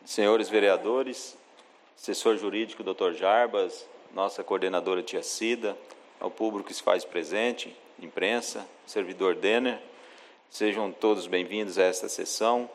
senhores vereadores, assessor jurídico Dr. Jarbas, nossa coordenadora Tia Cida, ao público que se faz presente, imprensa, servidor Denner, sejam todos bem-vindos a esta sessão.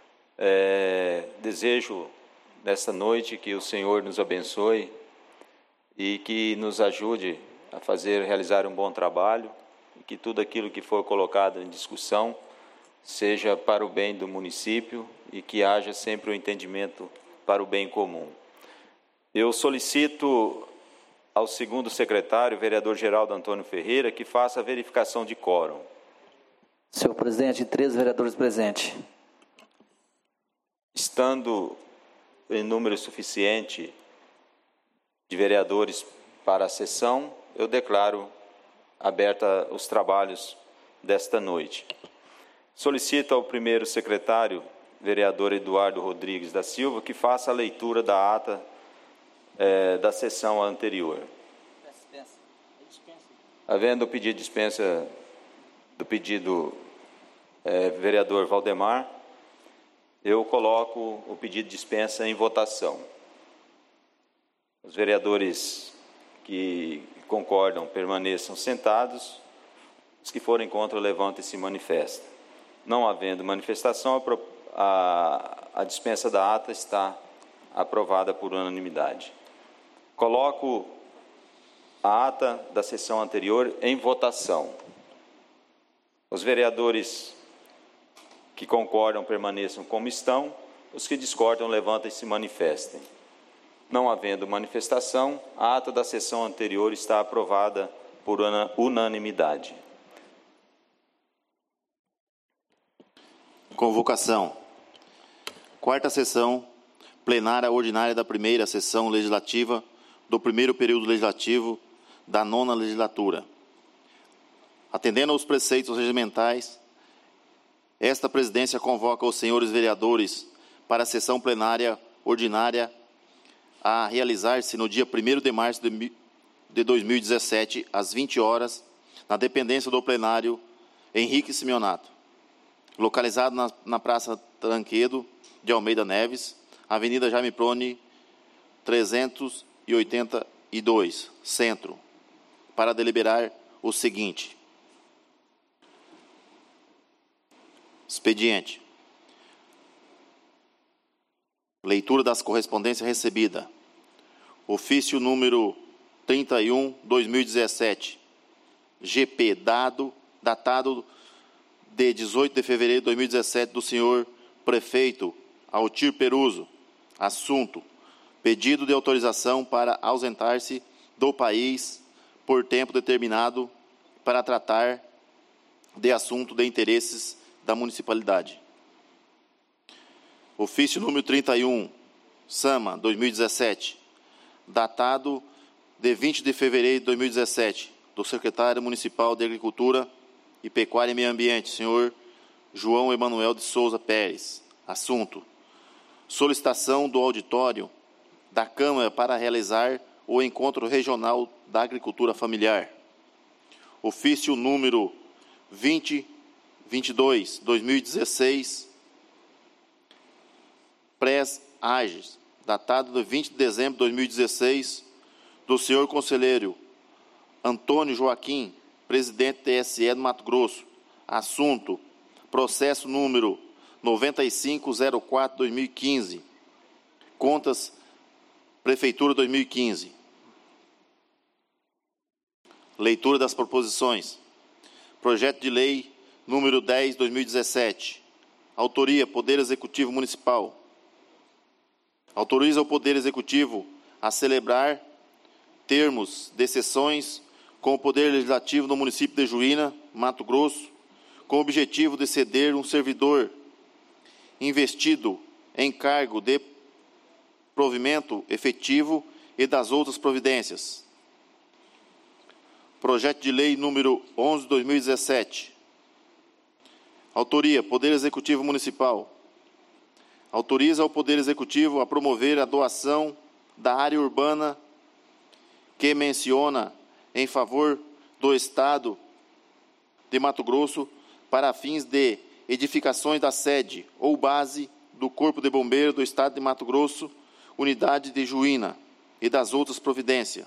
Desejo nesta noite que o Senhor nos abençoe e que nos ajude a realizar um bom trabalho e que tudo aquilo que for colocado em discussão seja para o bem do município e que haja sempre o entendimento para o bem comum. Eu solicito ao segundo secretário, vereador Geraldo Antônio Ferreira, que faça a verificação de quórum. Senhor presidente, 13 vereadores presentes. Estando em número suficiente de vereadores para a sessão, eu declaro aberta os trabalhos desta noite. Solicito ao primeiro secretário, vereador Eduardo Rodrigues da Silva, que faça a leitura da ata da sessão anterior. Havendo o pedido de dispensa do pedido vereador Valdemar, eu coloco o pedido de dispensa em votação. Os vereadores que concordam permaneçam sentados, os que forem contra levantem e se manifestem. Não havendo manifestação, a dispensa da ata está aprovada por unanimidade. Coloco a ata da sessão anterior em votação. Os vereadores que concordam permaneçam como estão, os que discordam levantem e se manifestem. Não havendo manifestação, a ata da sessão anterior está aprovada por unanimidade. Convocação. Quarta sessão plenária ordinária da primeira sessão legislativa do primeiro período legislativo da 9ª legislatura. Atendendo aos preceitos regimentais, esta presidência convoca os senhores vereadores para a sessão plenária ordinária a realizar-se no dia 1º de março de 2017, às 20 horas, na dependência do plenário Henrique Simeonato, localizado na Praça Tranquedo de Almeida Neves, Avenida Jaime Prone, 382, Centro, para deliberar o seguinte. Expediente. Leitura das correspondências recebidas. Ofício número 31/2017. GP datado de 18 de fevereiro de 2017 do senhor prefeito Altir Peruso. Assunto: pedido de autorização para ausentar-se do país por tempo determinado para tratar de assunto de interesses da municipalidade. Ofício número 31, SAMA, 2017, datado de 20 de fevereiro de 2017, do secretário municipal de Agricultura e Pecuária e Meio Ambiente, senhor João Emanuel de Souza Pérez. Assunto: solicitação do auditório da Câmara para realizar o Encontro Regional da Agricultura Familiar. Ofício número 2022/2016, Pres-Ages, datado de 20 de dezembro de 2016, do senhor conselheiro Antônio Joaquim, presidente TSE do Mato Grosso. Assunto: processo número 9504/2015, contas Prefeitura 2015. Leitura das proposições. Projeto de lei número 10/2017. Autoria: Poder Executivo Municipal. Autoriza o Poder Executivo a celebrar termos de sessões com o Poder Legislativo no município de Juína, Mato Grosso, com o objetivo de ceder um servidor investido em cargo de provimento efetivo e das outras providências. Projeto de lei número 11/2017. Autoria: Poder Executivo Municipal. Autoriza o Poder Executivo a promover a doação da área urbana que menciona em favor do Estado de Mato Grosso para fins de edificações da sede ou base do Corpo de Bombeiros do Estado de Mato Grosso, Unidade de Juína, e das outras providências.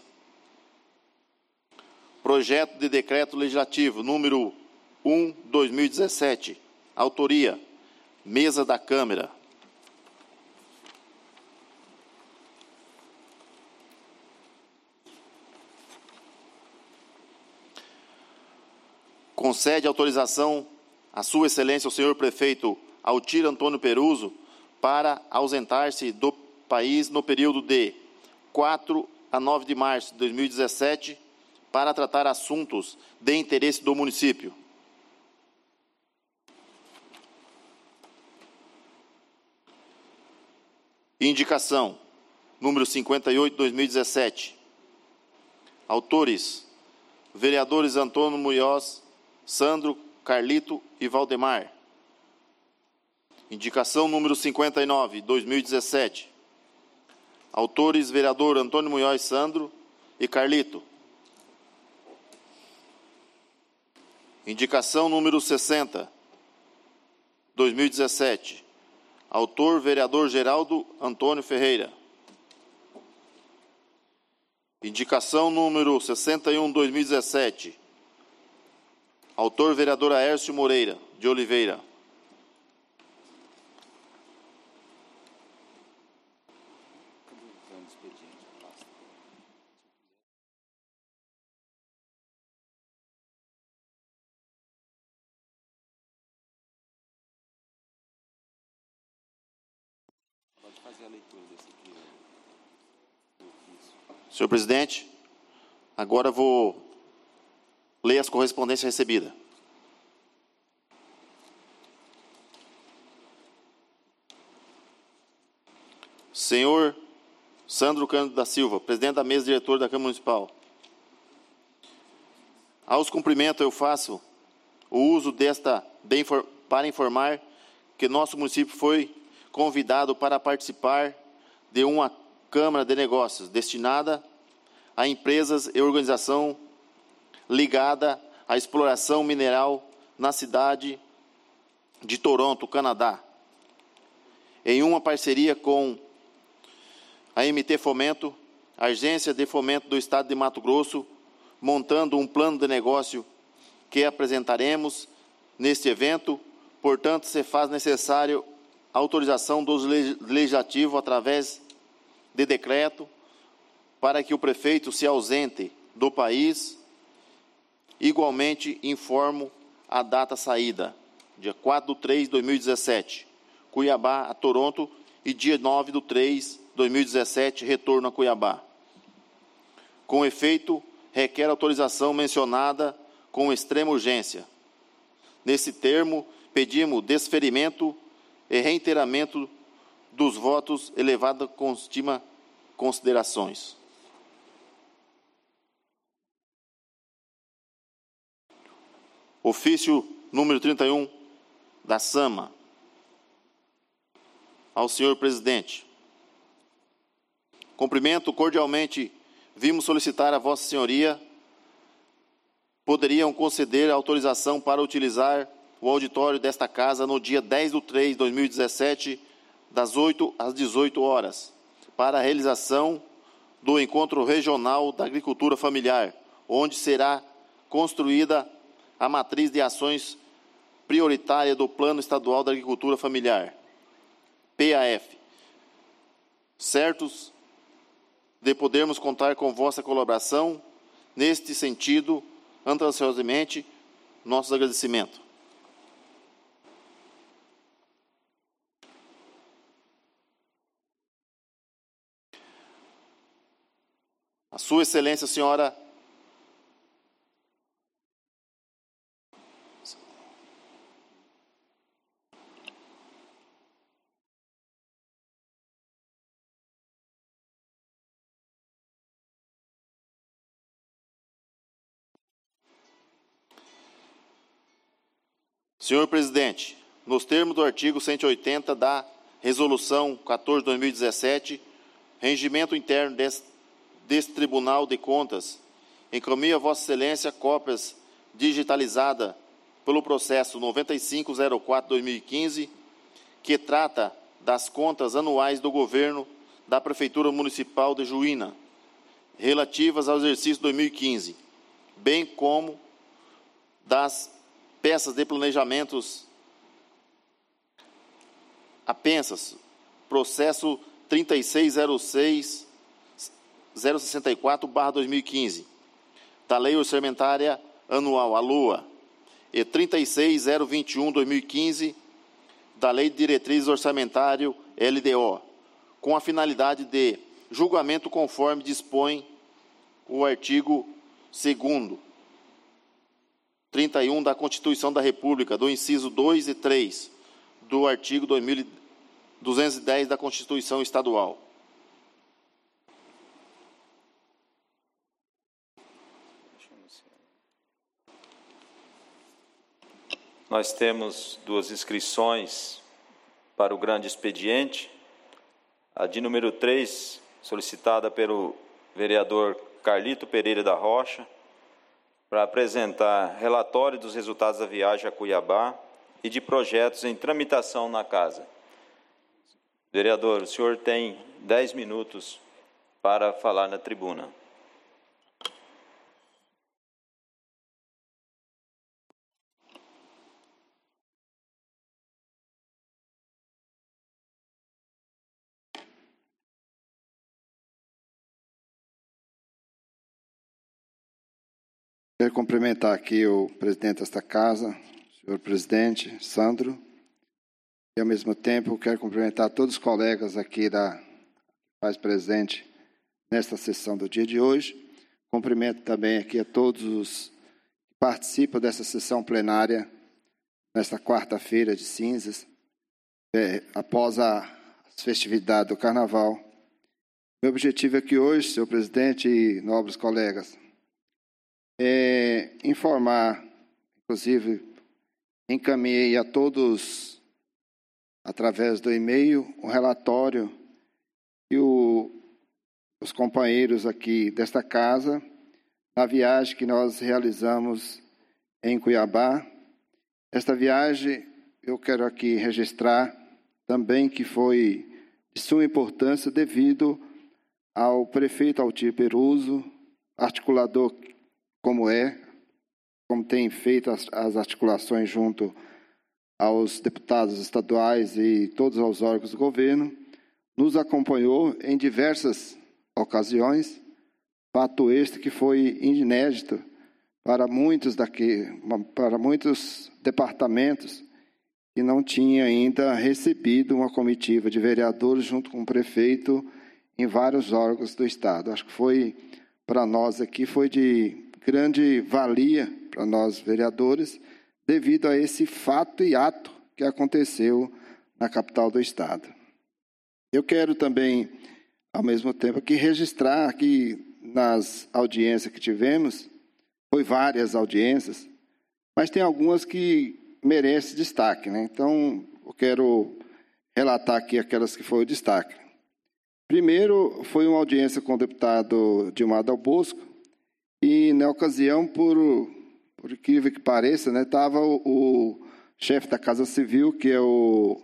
Projeto de Decreto Legislativo número 1/2017. Autoria: Mesa da Câmara. Concede autorização a Sua Excelência, o senhor prefeito Altir Antônio Peruso, para ausentar-se do país no período de 4 a 9 de março de 2017, para tratar assuntos de interesse do município. Indicação número 58/2017. Autores: vereadores Antônio Munhoz, Sandro, Carlito e Valdemar. Indicação número 59/2017. Autores: vereador Antônio Munhoz, Sandro e Carlito. Indicação número 60/2017. Autor: vereador Geraldo Antônio Ferreira. Indicação número 61/2017. Autor: vereador Aércio Moreira de Oliveira. Pode fazer a leitura desse aqui. Senhor presidente, agora vou ler as correspondências recebidas. Senhor Sandro Cândido da Silva, presidente da mesa diretora da Câmara Municipal. Aos cumprimentos eu faço o uso desta para informar que nosso município foi convidado para participar de uma Câmara de Negócios destinada a empresas e organização ligada à exploração mineral na cidade de Toronto, Canadá, em uma parceria com a MT Fomento, a Agência de Fomento do Estado de Mato Grosso, montando um plano de negócio que apresentaremos neste evento. Portanto, se faz necessário a autorização do Legislativo através de decreto para que o prefeito se ausente do país. Igualmente, informo a data saída, dia 4/3/2017, Cuiabá a Toronto, e dia 9/3/2017, retorno a Cuiabá. Com efeito, requer autorização mencionada com extrema urgência. Nesse termo, pedimos desferimento e reiteramento dos votos, elevado com estima considerações. Ofício número 31 da SAMA. Ao senhor presidente. Cumprimento cordialmente, vimos solicitar a Vossa Senhoria poderiam conceder autorização para utilizar o auditório desta casa no dia 10/3/2017, das 8 às 18 horas, para a realização do Encontro Regional da Agricultura Familiar, onde será construída a matriz de ações prioritária do Plano Estadual da Agricultura Familiar, PAF. Certos de podermos contar com vossa colaboração, neste sentido, ansiosamente, nossos agradecimentos. A Sua Excelência, Senhora Senhor Presidente, nos termos do artigo 180 da Resolução 14/2017, regimento interno deste Tribunal de Contas, encaminho a Vossa Excelência cópias digitalizadas pelo processo 9504/2015, que trata das contas anuais do governo da Prefeitura Municipal de Juína, relativas ao exercício 2015, bem como das peças de planejamentos apensas, processo 3606-064/2015, da Lei Orçamentária Anual, a LOA, e 36021/2015, da Lei de Diretrizes Orçamentário, LDO, com a finalidade de julgamento conforme dispõe o artigo 2º, 31 da Constituição da República, do inciso 2 e 3, do artigo 210 da Constituição Estadual. Nós temos 2 inscrições para o grande expediente. A de número 3, solicitada pelo vereador Carlito Pereira da Rocha, para apresentar relatório dos resultados da viagem a Cuiabá e de projetos em tramitação na casa. Vereador, o senhor tem 10 minutos para falar na tribuna. Quero cumprimentar aqui o presidente desta casa, o senhor presidente Sandro, e ao mesmo tempo quero cumprimentar todos os colegas aqui que faz presente nesta sessão do dia de hoje. Cumprimento também aqui a todos os que participam dessa sessão plenária nesta quarta-feira de cinzas, após as festividades do Carnaval. Meu objetivo aqui hoje, senhor presidente e nobres colegas, é informar, inclusive encaminhei a todos, através do e-mail, um relatório que os companheiros aqui desta casa, na viagem que nós realizamos em Cuiabá. Esta viagem, eu quero aqui registrar também que foi de suma importância devido ao prefeito Altir Peruso, articulador como tem feito as articulações junto aos deputados estaduais e todos os órgãos do governo, nos acompanhou em diversas ocasiões, fato este que foi inédito para muitos departamentos que não tinha ainda recebido uma comitiva de vereadores junto com o prefeito em vários órgãos do Estado. Acho que foi, para nós aqui, foi de grande valia para nós vereadores, devido a esse fato e ato que aconteceu na capital do Estado. Eu quero também, ao mesmo tempo, aqui registrar que nas audiências que tivemos, foi várias audiências, mas tem algumas que merecem destaque, né? Então, eu quero relatar aqui aquelas que foram o destaque. Primeiro, foi uma audiência com o deputado Dilmar Dal Bosco, e, na ocasião, por incrível que pareça, né, estava o chefe da Casa Civil, que é o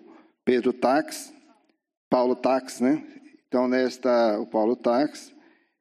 Paulo Tax, né? Então, o Paulo Tax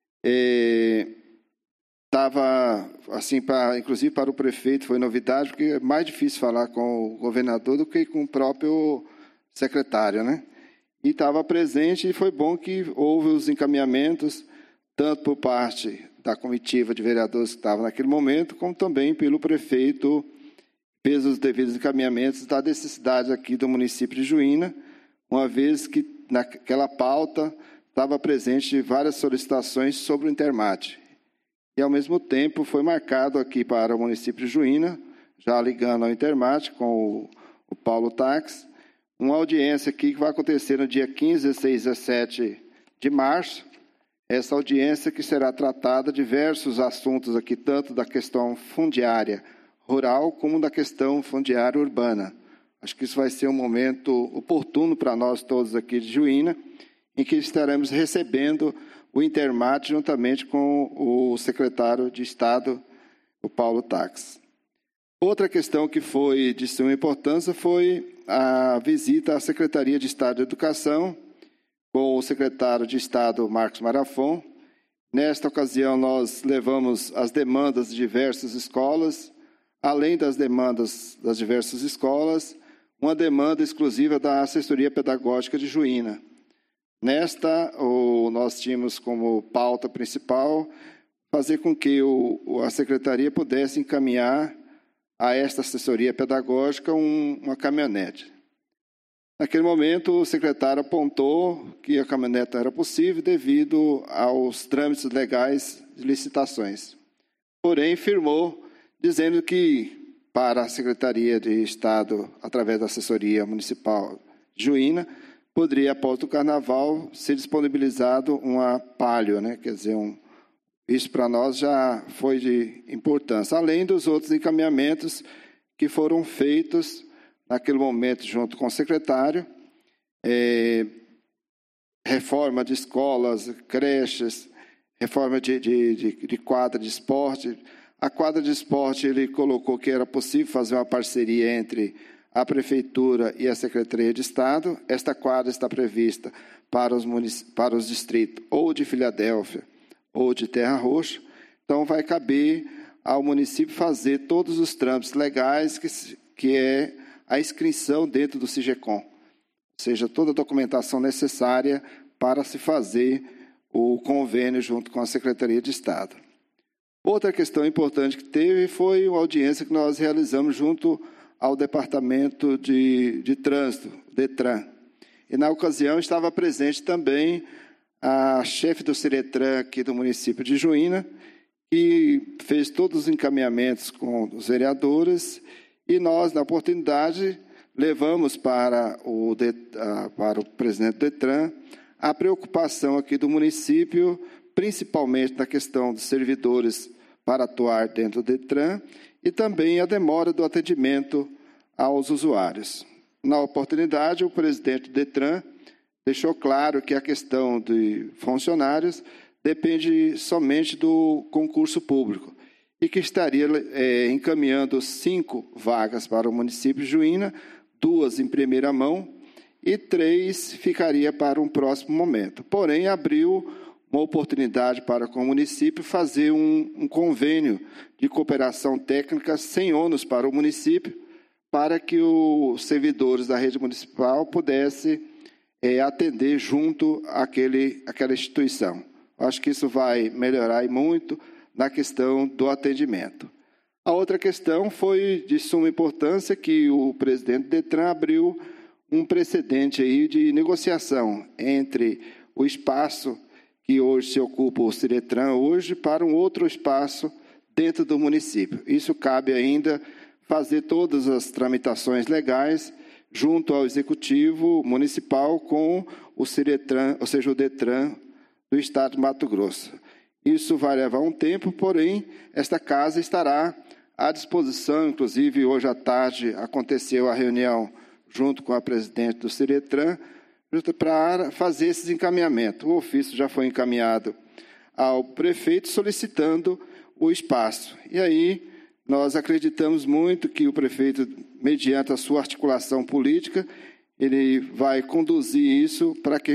estava, assim, inclusive para o prefeito, foi novidade, porque é mais difícil falar com o governador do que com o próprio secretário, né? E estava presente, e foi bom que houve os encaminhamentos, tanto por parte da comitiva de vereadores que estava naquele momento, como também pelo prefeito, fez os devidos encaminhamentos da necessidade aqui do município de Juína, uma vez que naquela pauta estava presente várias solicitações sobre o Intermate. E, ao mesmo tempo, foi marcado aqui para o município de Juína, já ligando ao Intermate com o Paulo Tax, uma audiência aqui que vai acontecer no dia 15, 16 e 17 de março. Essa audiência que será tratada diversos assuntos aqui, tanto da questão fundiária rural como da questão fundiária urbana. Acho que isso vai ser um momento oportuno para nós todos aqui de Juína, em que estaremos recebendo o Intermate juntamente com o secretário de Estado, o Paulo Tax. Outra questão que foi de suma importância foi a visita à Secretaria de Estado de Educação com o secretário de Estado, Marcos Marafon. Nesta ocasião, nós levamos as demandas de diversas escolas, além das demandas das diversas escolas, uma demanda exclusiva da Assessoria Pedagógica de Juína. Nesta, nós tínhamos como pauta principal fazer com que a Secretaria pudesse encaminhar a esta assessoria pedagógica uma caminhonete. Naquele momento, o secretário apontou que a caminhonete não era possível devido aos trâmites legais de licitações. Porém, firmou, dizendo que para a Secretaria de Estado, através da Assessoria Municipal Juína, poderia, após o Carnaval, ser disponibilizado uma Palio, né? Quer dizer, isso para nós já foi de importância, além dos outros encaminhamentos que foram feitos naquele momento junto com o secretário, reforma de escolas, creches, reforma de quadra de esporte. A quadra de esporte, ele colocou que era possível fazer uma parceria entre a Prefeitura e a Secretaria de Estado. Esta quadra está prevista para os distritos ou de Filadélfia ou de Terra Roxa. Então, vai caber ao município fazer todos os trâmites legais, que é a inscrição dentro do SIGECOM, ou seja, toda a documentação necessária para se fazer o convênio junto com a Secretaria de Estado. Outra questão importante que teve foi uma audiência que nós realizamos junto ao Departamento de Trânsito, DETRAN. E, na ocasião, estava presente também a chefe do CIRETRAN aqui do município de Juína, que fez todos os encaminhamentos com os vereadores, e nós, na oportunidade, levamos para o presidente do DETRAN a preocupação aqui do município, principalmente na questão dos servidores para atuar dentro do DETRAN e também a demora do atendimento aos usuários. Na oportunidade, o presidente do DETRAN deixou claro que a questão de funcionários depende somente do concurso público e que estaria encaminhando 5 vagas para o município de Juína, 2 em primeira mão e 3 ficaria para um próximo momento. Porém, abriu uma oportunidade para com o município fazer um convênio de cooperação técnica sem ônus para o município, para que os servidores da rede municipal pudessem atender junto àquela instituição. Acho que isso vai melhorar muito na questão do atendimento. A outra questão foi de suma importância que o presidente do DETRAN abriu um precedente aí de negociação entre o espaço que hoje se ocupa o CIRETRAN hoje para um outro espaço dentro do município. Isso cabe ainda fazer todas as tramitações legais junto ao Executivo Municipal com o CIRETRAN, ou seja, o DETRAN do Estado de Mato Grosso. Isso vai levar um tempo, porém, esta casa estará à disposição, inclusive hoje à tarde aconteceu a reunião junto com a presidente do CIRETRAN, para fazer esses encaminhamentos. O ofício já foi encaminhado ao prefeito solicitando o espaço. E aí nós acreditamos muito que o prefeito, mediante a sua articulação política, ele vai conduzir isso para que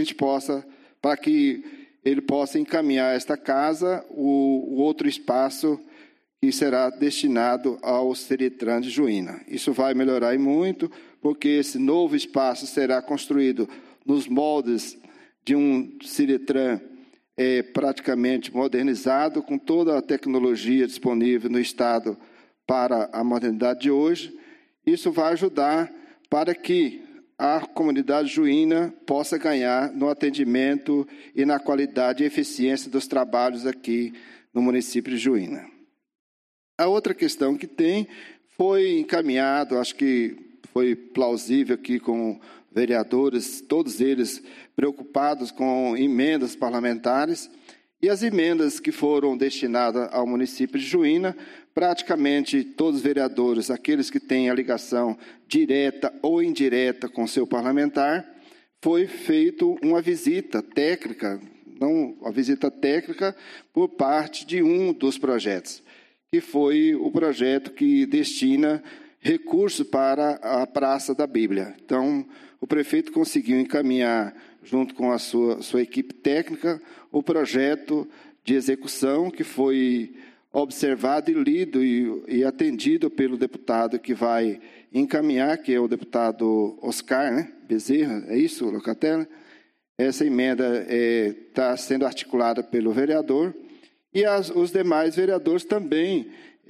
ele possa encaminhar esta casa, o outro espaço que será destinado ao CIRETRAN de Juína. Isso vai melhorar e muito, porque esse novo espaço será construído nos moldes de um CIRETRAN praticamente modernizado, com toda a tecnologia disponível no Estado para a modernidade de hoje. Isso vai ajudar para que a comunidade juína possa ganhar no atendimento e na qualidade e eficiência dos trabalhos aqui no município de Juína. A outra questão que tem foi encaminhado, acho que foi plausível aqui com vereadores, todos eles preocupados com emendas parlamentares, e as emendas que foram destinadas ao município de Juína, praticamente todos os vereadores, aqueles que têm a ligação direta ou indireta com seu parlamentar, foi feita uma visita técnica, por parte de um dos projetos, que foi o projeto que destina recursos para a Praça da Bíblia. Então, o prefeito conseguiu encaminhar, junto com a sua equipe técnica, o projeto de execução que foi observado e lido e atendido pelo deputado que vai encaminhar, que é o deputado Oscar, né? Bezerra, é isso, Locatelli? Essa emenda está sendo articulada pelo vereador e os demais vereadores também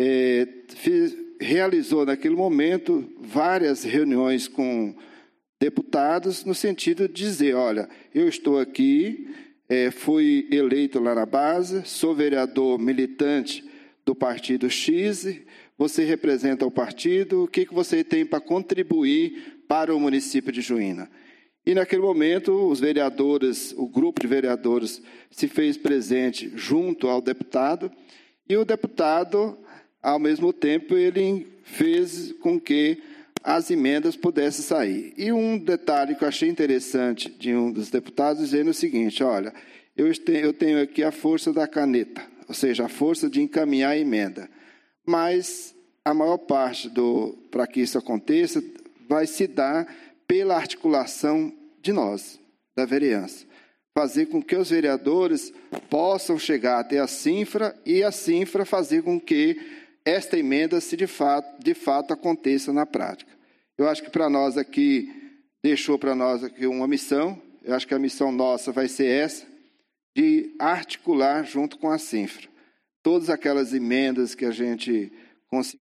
realizou naquele momento várias reuniões com deputados no sentido de dizer, olha, eu estou aqui, fui eleito lá na base, sou vereador militante do partido X, você representa o partido, o que você tem para contribuir para o município de Juína? E naquele momento, os vereadores, o grupo de vereadores se fez presente junto ao deputado, e o deputado, ao mesmo tempo, ele fez com que as emendas pudessem sair. E um detalhe que eu achei interessante de um dos deputados, dizendo o seguinte, olha, eu tenho aqui a força da caneta, ou seja, a força de encaminhar a emenda, mas a maior parte para que isso aconteça vai se dar pela articulação de nós, da vereança. Fazer com que os vereadores possam chegar até a Cinfra e a Cinfra fazer com que esta emenda de fato aconteça na prática. Eu acho que para nós aqui, deixou para nós aqui uma missão, eu acho que a missão nossa vai ser essa, de articular junto com a Cinfra todas aquelas emendas que a gente conseguiu.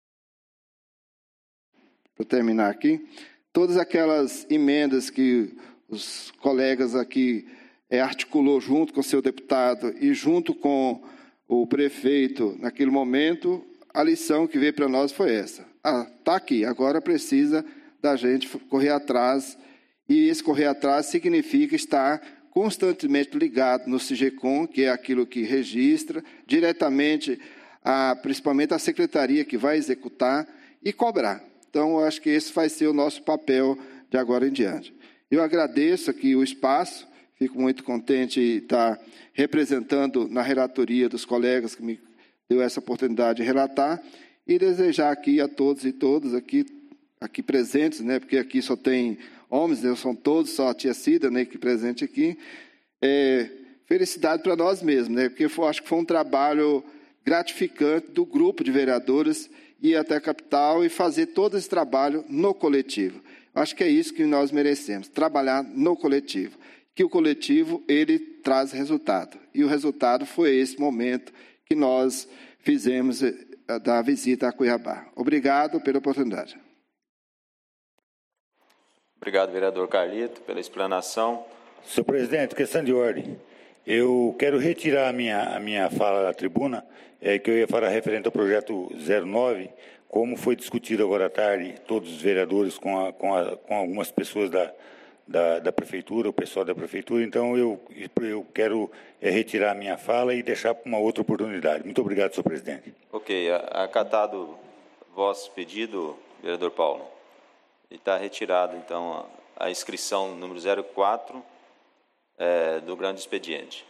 Para terminar aqui, todas aquelas emendas que os colegas aqui articulou junto com o seu deputado e junto com o prefeito naquele momento, a lição que veio para nós foi essa. Está aqui, agora precisa da gente correr atrás, e esse correr atrás significa estar constantemente ligado no SIGECOM, que é aquilo que registra, diretamente, principalmente a secretaria que vai executar, e cobrar. Então, eu acho que esse vai ser o nosso papel de agora em diante. Eu agradeço aqui o espaço, fico muito contente de estar representando na relatoria dos colegas que me deu essa oportunidade de relatar, e desejar aqui a todos e todas aqui presentes, né, porque aqui só tem homens, né, são todos, só a tia Cida, né, que presente aqui, felicidade para nós mesmos, né, porque acho que foi um trabalho gratificante do grupo de vereadores ir até a capital e fazer todo esse trabalho no coletivo. Acho que é isso que nós merecemos, trabalhar no coletivo, que o coletivo ele traz resultado, e o resultado foi esse momento que nós fizemos da visita a Cuiabá. Obrigado pela oportunidade. Obrigado, vereador Carlito, pela explanação. Senhor presidente, questão de ordem. Eu quero retirar a minha fala da tribuna, que eu ia falar referente ao projeto 09, como foi discutido agora à tarde, todos os vereadores com algumas pessoas da prefeitura, o pessoal da prefeitura. Então, eu quero retirar a minha fala e deixar para uma outra oportunidade. Muito obrigado, senhor presidente. Ok, acatado vosso pedido, vereador Paulo. E está retirado, então, a inscrição número 04 do grande expediente.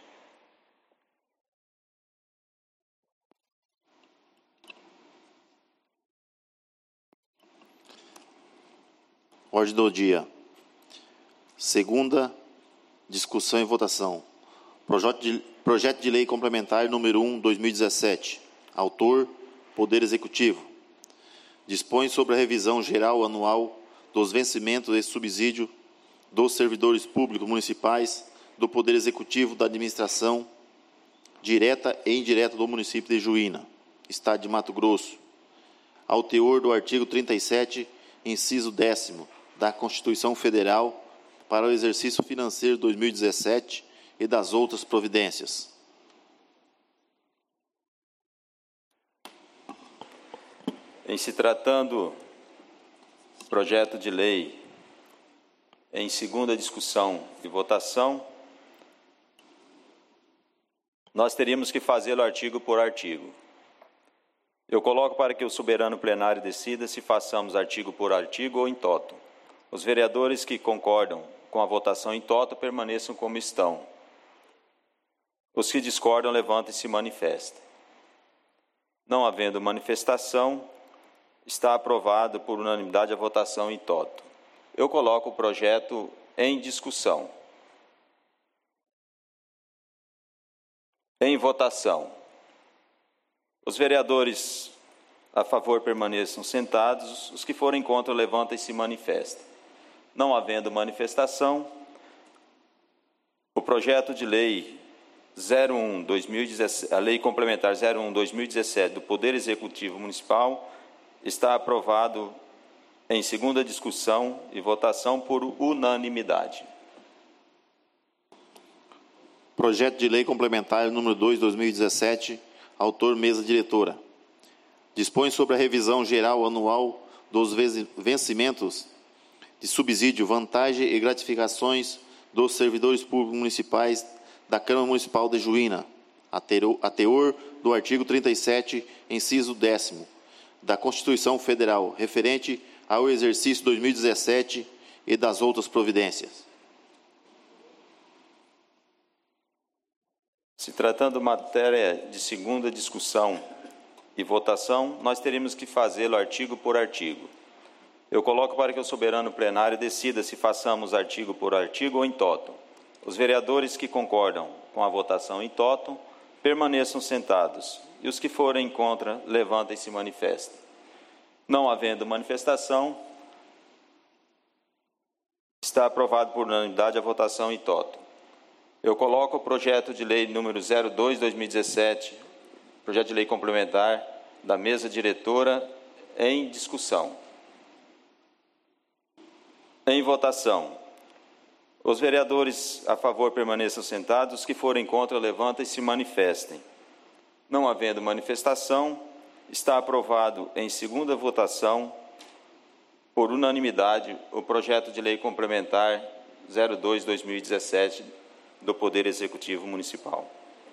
Ordem do dia. Segunda discussão e votação. Projeto de lei complementar número 1, 2017. Autor, Poder Executivo. Dispõe sobre a revisão geral anual dos vencimentos e subsídio dos servidores públicos municipais, do Poder Executivo, da administração direta e indireta do município de Juína, Estado de Mato Grosso, ao teor do artigo 37, inciso 10º, da Constituição Federal, para o exercício financeiro 2017 e das outras providências. Em se tratando projeto de lei em segunda discussão e votação, nós teríamos que fazê-lo artigo por artigo. Eu coloco para que o soberano plenário decida se façamos artigo por artigo ou em toto. Os vereadores que concordam com a votação em toto permaneçam como estão. Os que discordam, levantem-se e manifestem. Não havendo manifestação, Está aprovado por unanimidade a votação em toto. Eu coloco o projeto em discussão. Em votação. Os vereadores a favor permaneçam sentados. Os que forem contra, levantem e se manifestem. Não havendo manifestação, o projeto de lei 01/2017, a Lei Complementar 01/2017 do Poder Executivo Municipal está aprovado em segunda discussão e votação por unanimidade. Projeto de Lei Complementar número 2/2017, autor mesa diretora. Dispõe sobre a revisão geral anual dos vencimentos de subsídio, vantagem e gratificações dos servidores públicos municipais da Câmara Municipal de Juína, a teor do artigo 37, inciso 10º, da Constituição Federal, referente ao exercício 2017 e das outras providências. Se tratando de matéria de segunda discussão e votação, nós teríamos que fazê-lo artigo por artigo. Eu coloco para que o soberano plenário decida se façamos artigo por artigo ou em toto. Os vereadores que concordam com a votação em toto permaneçam sentados, e os que forem contra, levantem e se manifestem. Não havendo manifestação, está aprovado por unanimidade a votação em toto. Eu coloco o projeto de lei número 02/2017, projeto de lei complementar da mesa diretora, em discussão. Em votação. Os vereadores a favor permaneçam sentados, os que forem contra, levantem e se manifestem. Não havendo manifestação, está aprovado em segunda votação, por unanimidade, o projeto de lei complementar 02/2017 do Poder Executivo Municipal.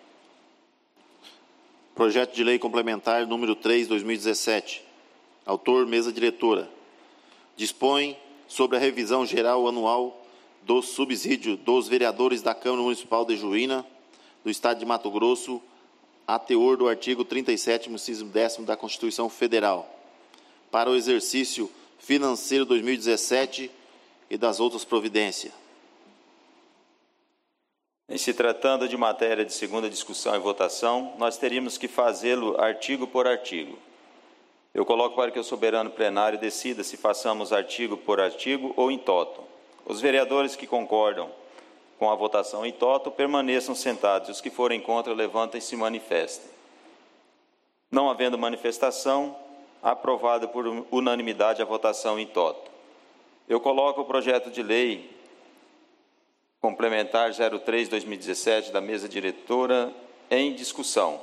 Projeto de lei complementar número 3/2017, autor mesa diretora. Dispõe sobre a revisão geral anual do subsídio dos vereadores da Câmara Municipal de Juína, do Estado de Mato Grosso, a teor do artigo 37, inciso 10º da Constituição Federal, para o exercício financeiro 2017 e das outras providências. Em se tratando de matéria de segunda discussão e votação, nós teríamos que fazê-lo artigo por artigo. Eu coloco para que o soberano plenário decida se façamos artigo por artigo ou em toto. Os vereadores que concordam com a votação em toto permaneçam sentados. Os que forem contra, levantem e se manifestem. Não havendo manifestação, aprovado por unanimidade a votação em toto. Eu coloco o projeto de lei complementar 03/2017 da mesa diretora em discussão.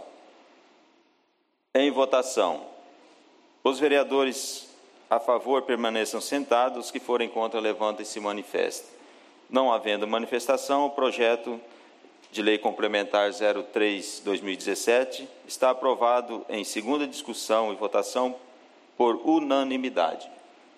Em votação. Os vereadores a favor permaneçam sentados, os que forem contra, levantem e se manifestem. Não havendo manifestação, o projeto de lei complementar 03/2017 está aprovado em segunda discussão e votação por unanimidade.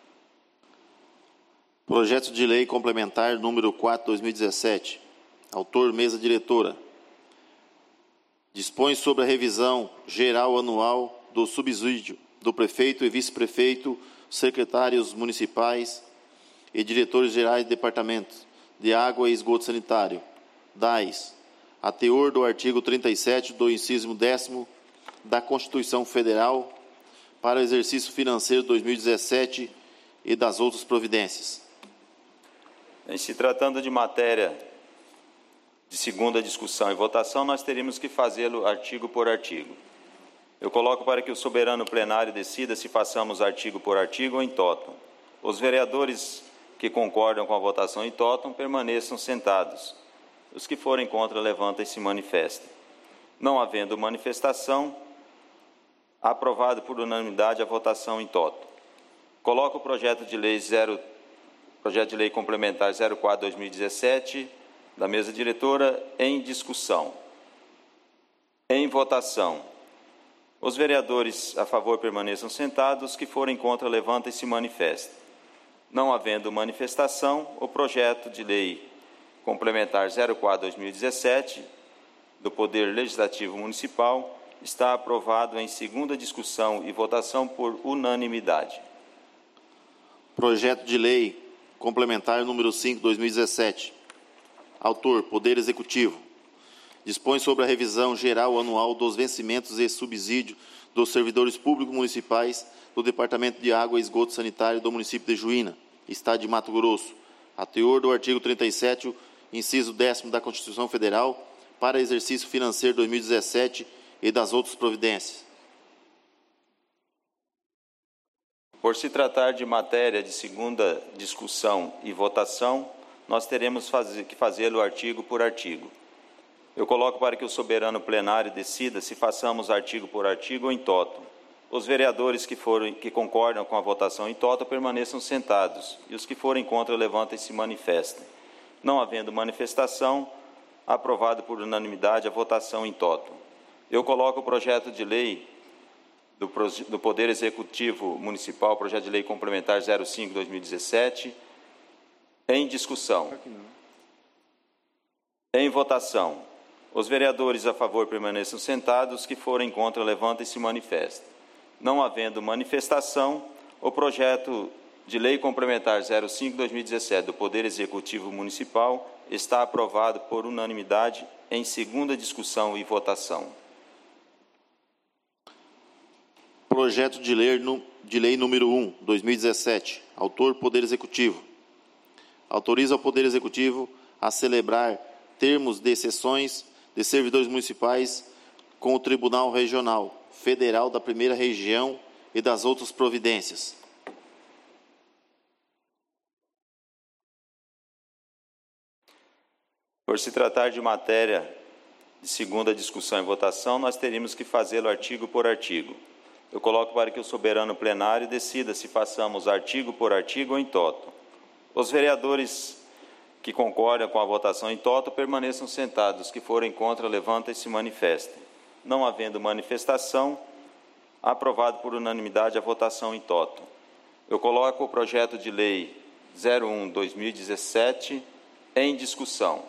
Projeto de lei complementar número 4/2017, autor mesa diretora. Dispõe sobre a revisão geral anual do subsídio do prefeito e vice-prefeito, secretários municipais e diretores gerais de departamentos de água e esgoto sanitário, DAES, a teor do artigo 37 do inciso 10º da Constituição Federal, para o exercício financeiro 2017 e das outras providências. Em se tratando de matéria de segunda discussão e votação, nós teríamos que fazê-lo artigo por artigo. Eu coloco para que o soberano plenário decida se façamos artigo por artigo ou em toto. Os vereadores que concordam com a votação em toto permaneçam sentados. Os que forem contra, levantem e se manifestem. Não havendo manifestação, aprovado por unanimidade a votação em toto. Coloco o projeto de lei complementar 04/2017 da mesa diretora em discussão. Em votação. Os vereadores a favor permaneçam sentados, os que forem contra, levantem e se manifestem. Não havendo manifestação, o projeto de lei complementar 04/2017 do Poder Legislativo Municipal está aprovado em segunda discussão e votação por unanimidade. Projeto de Lei Complementar número 5, 2017. Autor, Poder Executivo. Dispõe sobre a revisão geral anual dos vencimentos e subsídio dos servidores públicos municipais do Departamento de Água e Esgoto Sanitário do município de Juína, Estado de Mato Grosso, a teor do artigo 37, inciso 10º da Constituição Federal, para exercício financeiro 2017 e das outras providências. Por se tratar de matéria de segunda discussão e votação, nós teremos que fazê-lo artigo por artigo. Eu coloco para que o soberano plenário decida se façamos artigo por artigo ou em toto. Os vereadores que concordam com a votação em toto permaneçam sentados, e os que forem contra levantem e se manifestem. Não havendo manifestação, aprovado por unanimidade a votação em toto. Eu coloco o projeto de lei do Poder Executivo Municipal, projeto de lei complementar 05/2017, em discussão. Em votação. Os vereadores a favor permaneçam sentados, os que forem contra levantem e se manifestem. Não havendo manifestação, o projeto de lei complementar 05/2017 do Poder Executivo Municipal está aprovado por unanimidade em segunda discussão e votação. Projeto de lei número 1, 2017. Autor, Poder Executivo. Autoriza o Poder Executivo a celebrar termos de sessões de servidores municipais com o Tribunal Regional Federal da Primeira Região e das outras providências. Por se tratar de matéria de segunda discussão e votação, nós teríamos que fazê-lo artigo por artigo. Eu coloco para que o soberano plenário decida se façamos artigo por artigo ou em toto. Os vereadores que concordam com a votação em toto permaneçam sentados, os que forem contra levantem e se manifestem. Não havendo manifestação, aprovado por unanimidade a votação em toto. Eu coloco o projeto de lei 01/2017 em discussão.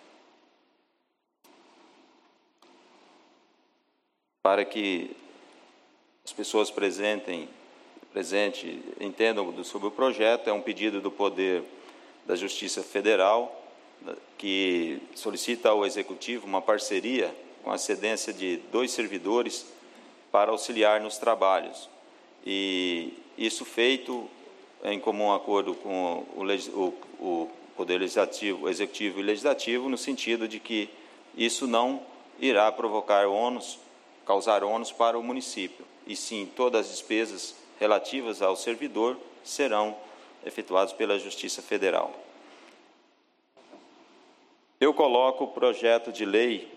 Para que as pessoas presentes entendam sobre o projeto, é um pedido do Poder da Justiça Federal, que solicita ao Executivo uma parceria com a cedência de 2 servidores para auxiliar nos trabalhos. E isso feito em comum acordo com o Poder Legislativo, Executivo e Legislativo, no sentido de que isso não irá provocar ônus, causar ônus para o município, e sim todas as despesas relativas ao servidor serão efetuados pela Justiça Federal. Eu coloco o projeto de lei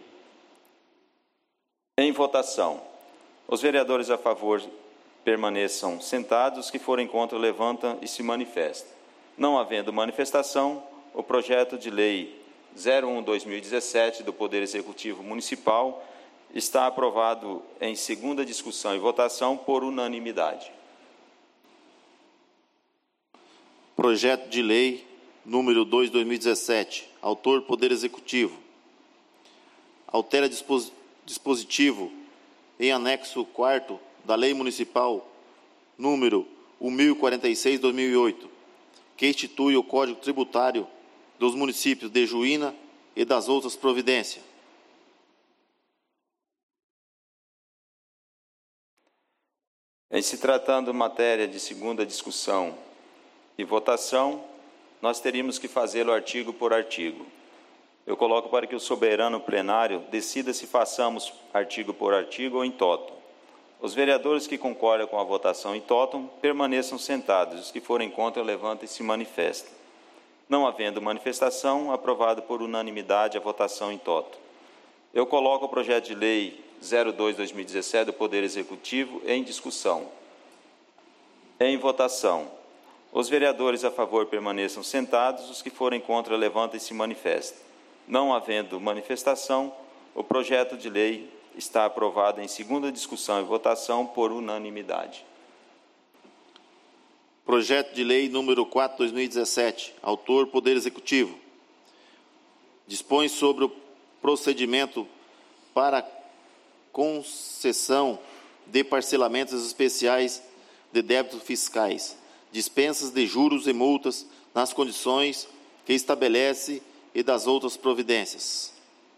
em votação. Os vereadores a favor permaneçam sentados, os que forem contra levantam e se manifestem. Não havendo manifestação, o projeto de lei 01/2017 do Poder Executivo Municipal está aprovado em segunda discussão e votação por unanimidade. Projeto de lei número 2/2017. Autor, Poder Executivo. Altera dispositivo em anexo 4º da Lei Municipal número 1046/2008, que institui o Código Tributário dos municípios de Juína e das outras providências. Em se tratando matéria de segunda discussão e votação, nós teríamos que fazê-lo artigo por artigo. Eu coloco para que o soberano plenário decida se façamos artigo por artigo ou em toto. Os vereadores que concordam com a votação em toto permaneçam sentados, os que forem contra levantem e se manifestem. Não havendo manifestação, aprovado por unanimidade a votação em toto. Eu coloco o projeto de lei 02/2017 do Poder Executivo em discussão. Em votação. Os vereadores a favor permaneçam sentados, os que forem contra levantem e se manifestem. Não havendo manifestação, o projeto de lei está aprovado em segunda discussão e votação por unanimidade. Projeto de lei número 4/2017. Autor, Poder Executivo. Dispõe sobre o procedimento para concessão de parcelamentos especiais de débitos fiscais, dispensas de juros e multas nas condições que estabelece e das outras providências.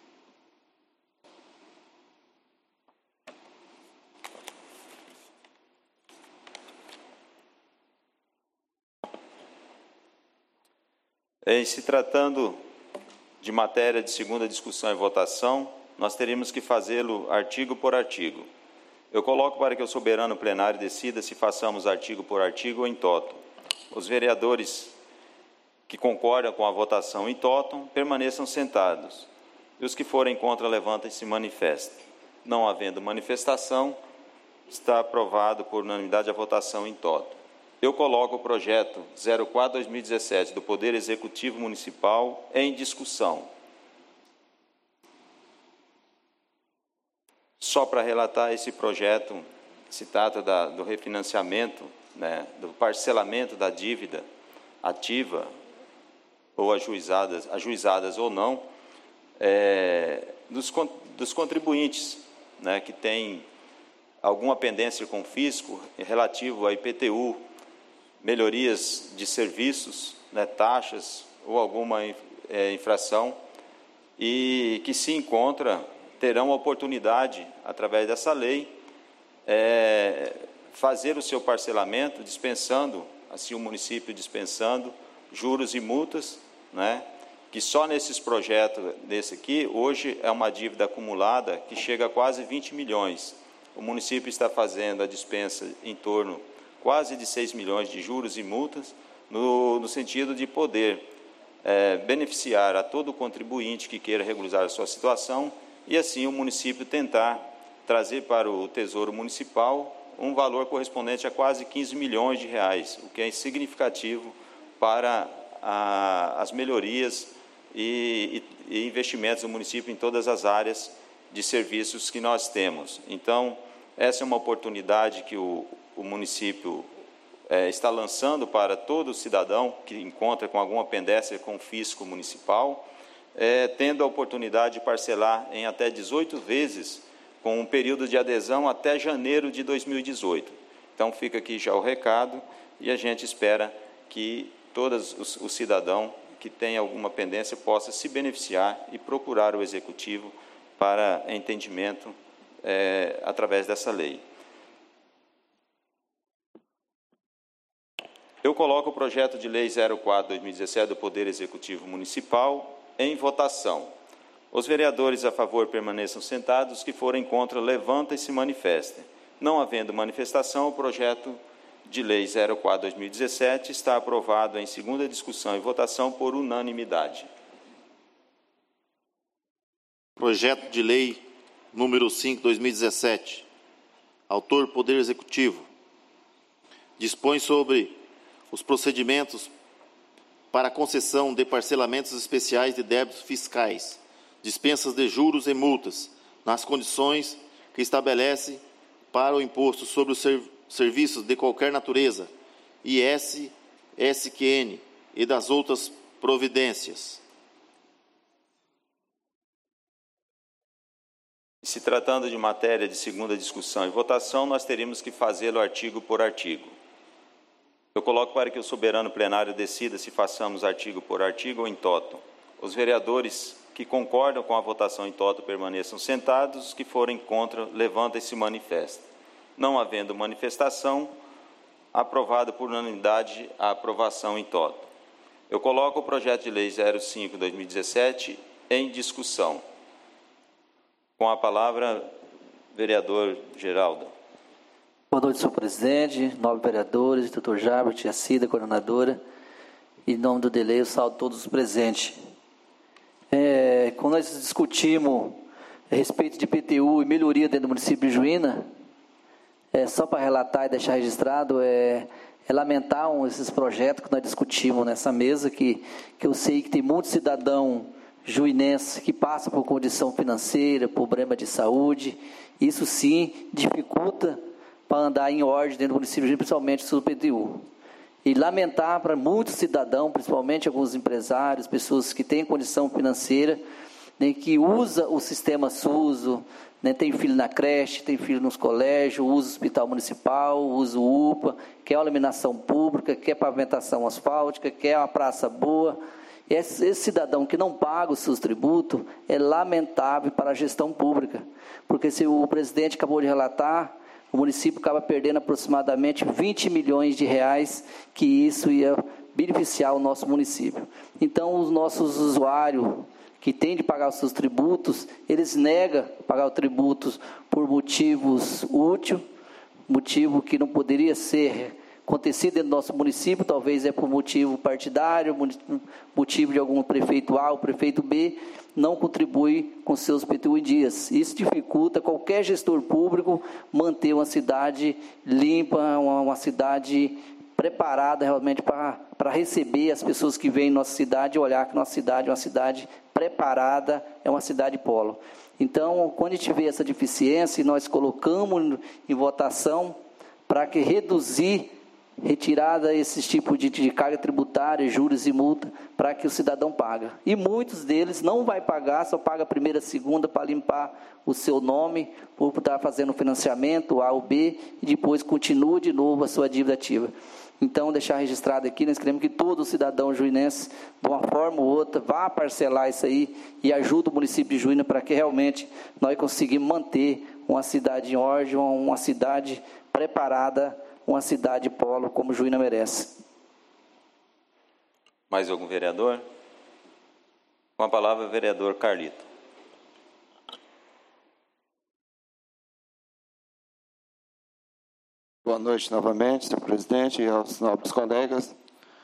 Em se tratando de matéria de segunda discussão e votação, nós teríamos que fazê-lo artigo por artigo. Eu coloco para que o soberano plenário decida se façamos artigo por artigo ou em toto. Os vereadores que concordam com a votação em toto permaneçam sentados, e os que forem contra levantem e se manifestem. Não havendo manifestação, está aprovado por unanimidade a votação em toto. Eu coloco o projeto 04/2017 do Poder Executivo Municipal em discussão. Só para relatar, esse projeto se trata do refinanciamento, do parcelamento da dívida ativa ou ajuizadas ou não, dos contribuintes, que têm alguma pendência com o fisco relativo a IPTU, melhorias de serviços, taxas ou alguma infração, e que se encontra, terão a oportunidade, através dessa lei, fazer o seu parcelamento, dispensando, assim o município dispensando, juros e multas, que só nesses projetos, desse aqui, hoje é uma dívida acumulada que chega a quase 20 milhões. O município está fazendo a dispensa em torno quase de 6 milhões de juros e multas, no sentido de poder beneficiar a todo contribuinte que queira regularizar a sua situação e, assim, o município tentar trazer para o Tesouro Municipal um valor correspondente a quase 15 milhões de reais, o que é significativo para as melhorias e investimentos do município em todas as áreas de serviços que nós temos. Então, essa é uma oportunidade que o município está lançando para todo cidadão que encontra com alguma pendência com o fisco municipal, tendo a oportunidade de parcelar em até 18 vezes, com um período de adesão até janeiro de 2018. Então, fica aqui já o recado e a gente espera que todos os cidadãos que têm alguma pendência possam se beneficiar e procurar o Executivo para entendimento através dessa lei. Eu coloco o projeto de lei 04/2017 do Poder Executivo Municipal em votação. Os vereadores a favor permaneçam sentados, os que forem contra levantem e se manifestem. Não havendo manifestação, o projeto de lei 04/2017 está aprovado em segunda discussão e votação por unanimidade. Projeto de lei número 5/2017. Autor, Poder Executivo. Dispõe sobre os procedimentos para a concessão de parcelamentos especiais de débitos fiscais, dispensas de juros e multas, nas condições que estabelece para o imposto sobre os serviços de qualquer natureza, IS, SQN e das outras providências. Se tratando de matéria de segunda discussão e votação, nós teríamos que fazê-lo artigo por artigo. Eu coloco para que o soberano plenário decida se façamos artigo por artigo ou em toto. Os vereadores que concordam com a votação em toto permaneçam sentados, os que forem contra levantem e se manifestem. Não havendo manifestação, aprovado por unanimidade a aprovação em toto. Eu coloco o projeto de lei 05/2017 em discussão. Com a palavra, vereador Geraldo. Boa noite, senhor presidente, nobres vereadores, doutor Jarbas, tia Cida, coordenadora. Em nome do delei, eu saúdo todos os presentes. Quando nós discutimos a respeito de IPTU e melhoria dentro do município de Juína, só para relatar e deixar registrado, lamentar esses projetos que nós discutimos nessa mesa, que eu sei que tem muitos cidadãos juinenses que passam por condição financeira, problema de saúde. Isso sim dificulta para andar em ordem dentro do município de Juína, principalmente sobre o IPTU. E lamentar para muitos cidadãos, principalmente alguns empresários, pessoas que têm condição financeira, né, que usa o sistema SUSO, né, tem filho na creche, tem filho nos colégios, usa o hospital municipal, usa o UPA, quer uma iluminação pública, quer pavimentação asfáltica, quer uma praça boa. Esse cidadão que não paga os seus tributos é lamentável para a gestão pública, porque se o presidente acabou de relatar, o município acaba perdendo aproximadamente 20 milhões de reais, que isso ia beneficiar o nosso município. Então, os nossos usuários que têm de pagar os seus tributos, eles negam pagar os tributos por motivos úteis, motivo que não poderia ser acontecido dentro do nosso município, talvez é por motivo partidário, motivo de algum prefeito A ou prefeito B, não contribui com seus PTU em dias. Isso dificulta qualquer gestor público manter uma cidade limpa, uma cidade preparada realmente para receber as pessoas que vêm em nossa cidade e olhar que nossa cidade é uma cidade preparada, é uma cidade polo. Então, quando a gente vê essa deficiência, nós colocamos em votação para que retirada esses tipos de carga tributária, juros e multa, para que o cidadão pague. E muitos deles não vai pagar, só paga a primeira, a segunda para limpar o seu nome, por estar fazendo financiamento A ou B, e depois continua de novo a sua dívida ativa. Então, deixar registrado aqui, nós queremos que todo cidadão juinense, de uma forma ou outra, vá parcelar isso aí e ajude o município de Juína para que realmente nós conseguimos manter uma cidade em ordem, uma cidade preparada, uma cidade polo como Juína merece. Mais algum vereador? Com a palavra, vereador Carlito. Boa noite novamente, senhor presidente, e aos nobres colegas.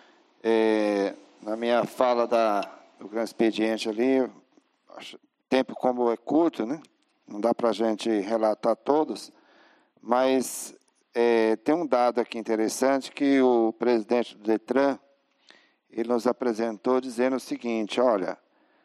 Na minha fala do grande expediente ali, o tempo como é curto, né? Não dá para a gente relatar todos, mas tem um dado aqui interessante que o presidente do DETRAN, ele nos apresentou dizendo o seguinte, olha,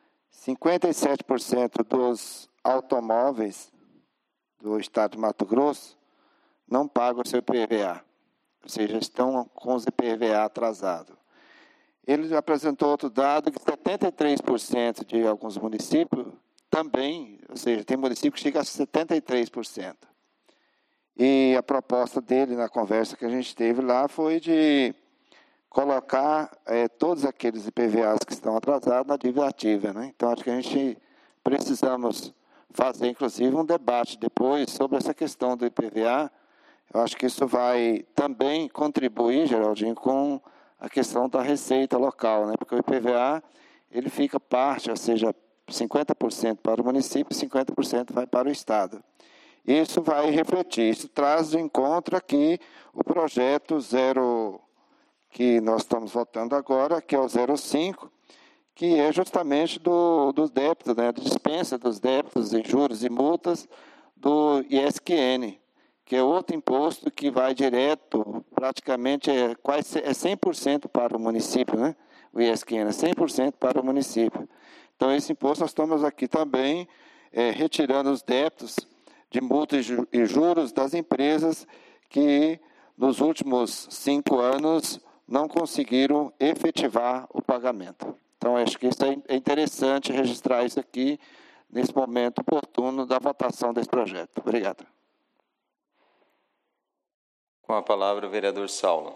57% dos automóveis do estado de Mato Grosso não pagam o seu IPVA, ou seja, estão com os IPVA atrasados. Ele apresentou outro dado que 73% de alguns municípios também, ou seja, tem município que chega a 73%. E a proposta dele na conversa que a gente teve lá foi de colocar todos aqueles IPVAs que estão atrasados na dívida ativa, né? Então, acho que a gente precisamos fazer, inclusive, um debate depois sobre essa questão do IPVA. Eu acho que isso vai também contribuir, Geraldinho, com a questão da receita local, né? Porque o IPVA, ele fica parte, ou seja, 50% para o município e 50% vai para o Estado. Isso vai refletir, isso traz de encontro aqui o projeto que nós estamos votando agora, que é o 05, que é justamente dos débitos, né, da dispensa dos débitos e juros e multas do ISQN, que é outro imposto que vai direto, praticamente é 100% para o município, né? O ISQN é 100% para o município. Então, esse imposto nós estamos aqui também retirando os débitos de multas e juros das empresas que nos últimos 5 anos não conseguiram efetivar o pagamento. Então, acho que isso é interessante registrar isso aqui nesse momento oportuno da votação desse projeto. Obrigado. Com a palavra, o vereador Saulo.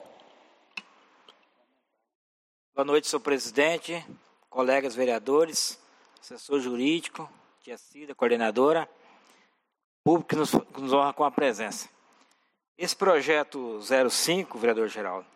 Boa noite, senhor presidente, colegas vereadores, assessor jurídico, tia Cida, coordenadora, público que nos honra com a presença. Esse projeto 05, vereador Geraldo,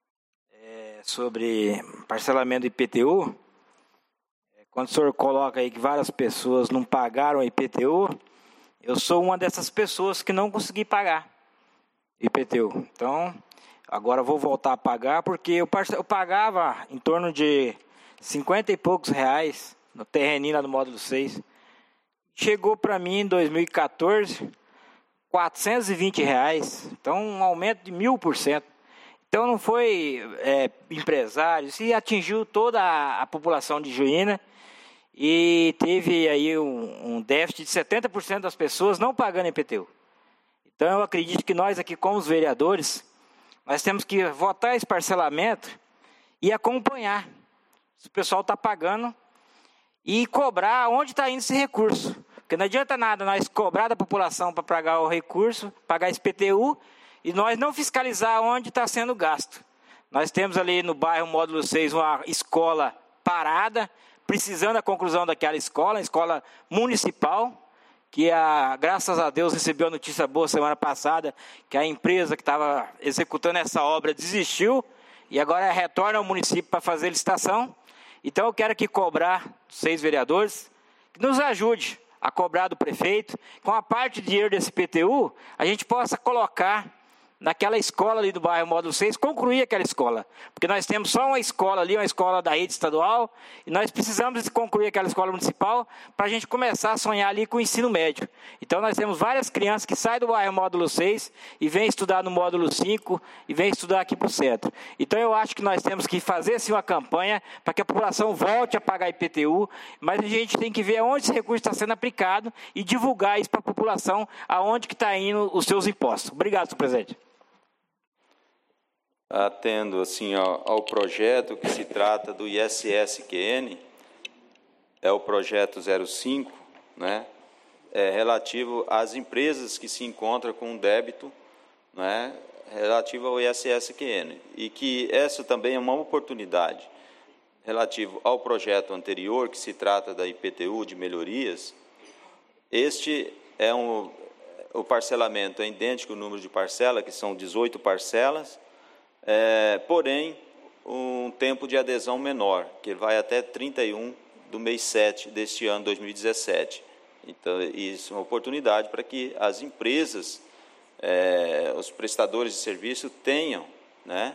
sobre parcelamento do IPTU, quando o senhor coloca aí que várias pessoas não pagaram o IPTU, eu sou uma dessas pessoas que não consegui pagar IPTU. Então, agora vou voltar a pagar, porque eu pagava em torno de 50 e poucos reais no terreninho lá do módulo 6. Chegou para mim em 2014, 420 reais. Então, um aumento de 1000%. Então, não foi empresário, se atingiu toda a população de Juína e teve aí um déficit de 70% das pessoas não pagando IPTU. Então, eu acredito que nós aqui, como os vereadores, nós temos que votar esse parcelamento e acompanhar se o pessoal está pagando e cobrar onde está indo esse recurso. Porque não adianta nada nós cobrar da população para pagar o recurso, pagar esse IPTU, e nós não fiscalizar onde está sendo gasto. Nós temos ali no bairro Módulo 6 uma escola parada, precisando da conclusão daquela escola, escola municipal, que graças a Deus recebeu a notícia boa semana passada, que a empresa que estava executando essa obra desistiu, e agora retorna ao município para fazer licitação. Então eu quero aqui cobrar, 6 vereadores, que nos ajude a cobrar do prefeito, com a parte de dinheiro desse IPTU, a gente possa colocar naquela escola ali do bairro Módulo 6, concluir aquela escola. Porque nós temos só uma escola ali, uma escola da rede estadual, e nós precisamos de concluir aquela escola municipal para a gente começar a sonhar ali com o ensino médio. Então nós temos várias crianças que saem do bairro Módulo 6 e vêm estudar no Módulo 5 e vêm estudar aqui para o centro. Então eu acho que nós temos que fazer assim uma campanha para que a população volte a pagar IPTU, mas a gente tem que ver onde esse recurso está sendo aplicado e divulgar isso para a população, aonde que está indo os seus impostos. Obrigado, senhor presidente. Atendo assim ao projeto que se trata do ISSQN, é o projeto 05, né? Relativo às empresas que se encontram com um débito, né, relativo ao ISSQN, e que essa também é uma oportunidade relativo ao projeto anterior, que se trata da IPTU de melhorias. Este é o parcelamento é idêntico ao número de parcela, que são 18 parcelas, porém, um tempo de adesão menor, que vai até 31 do mês 7 deste ano, 2017. Então, isso é uma oportunidade para que as empresas, os prestadores de serviço tenham, né,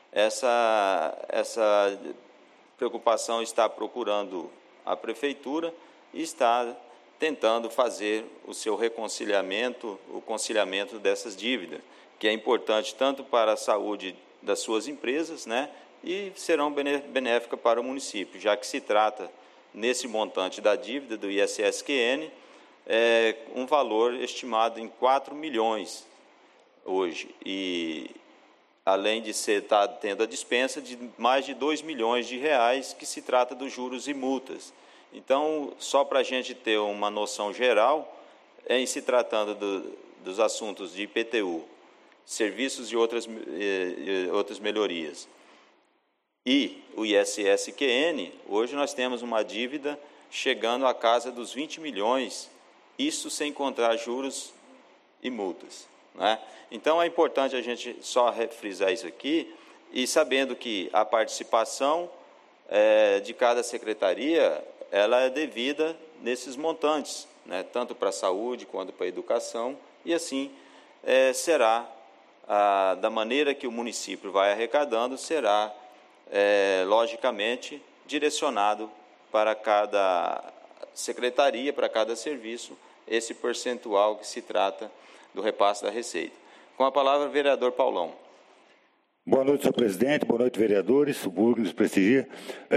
essa preocupação, está procurando a prefeitura e está tentando fazer o seu reconciliamento, o conciliamento dessas dívidas, que é importante tanto para a saúde das suas empresas, né, e serão benéficas para o município, já que se trata, nesse montante da dívida do ISSQN, um valor estimado em 4 milhões hoje, e além de estar tendo a dispensa de mais de 2 milhões de reais, que se trata dos juros e multas. Então, só para a gente ter uma noção geral, em se tratando dos assuntos de IPTU, serviços e outras melhorias, e o ISSQN, hoje nós temos uma dívida chegando à casa dos 20 milhões, isso sem contar juros e multas, né? Então, é importante a gente só frisar isso aqui, e sabendo que a participação de cada secretaria, ela é devida nesses montantes, né? Tanto para a saúde quanto para a educação, e assim será, da maneira que o município vai arrecadando, será, logicamente, direcionado para cada secretaria, para cada serviço, esse percentual que se trata do repasse da receita. Com a palavra, vereador Paulão. Boa noite, senhor presidente. Boa noite, vereadores. O público nos prestigia.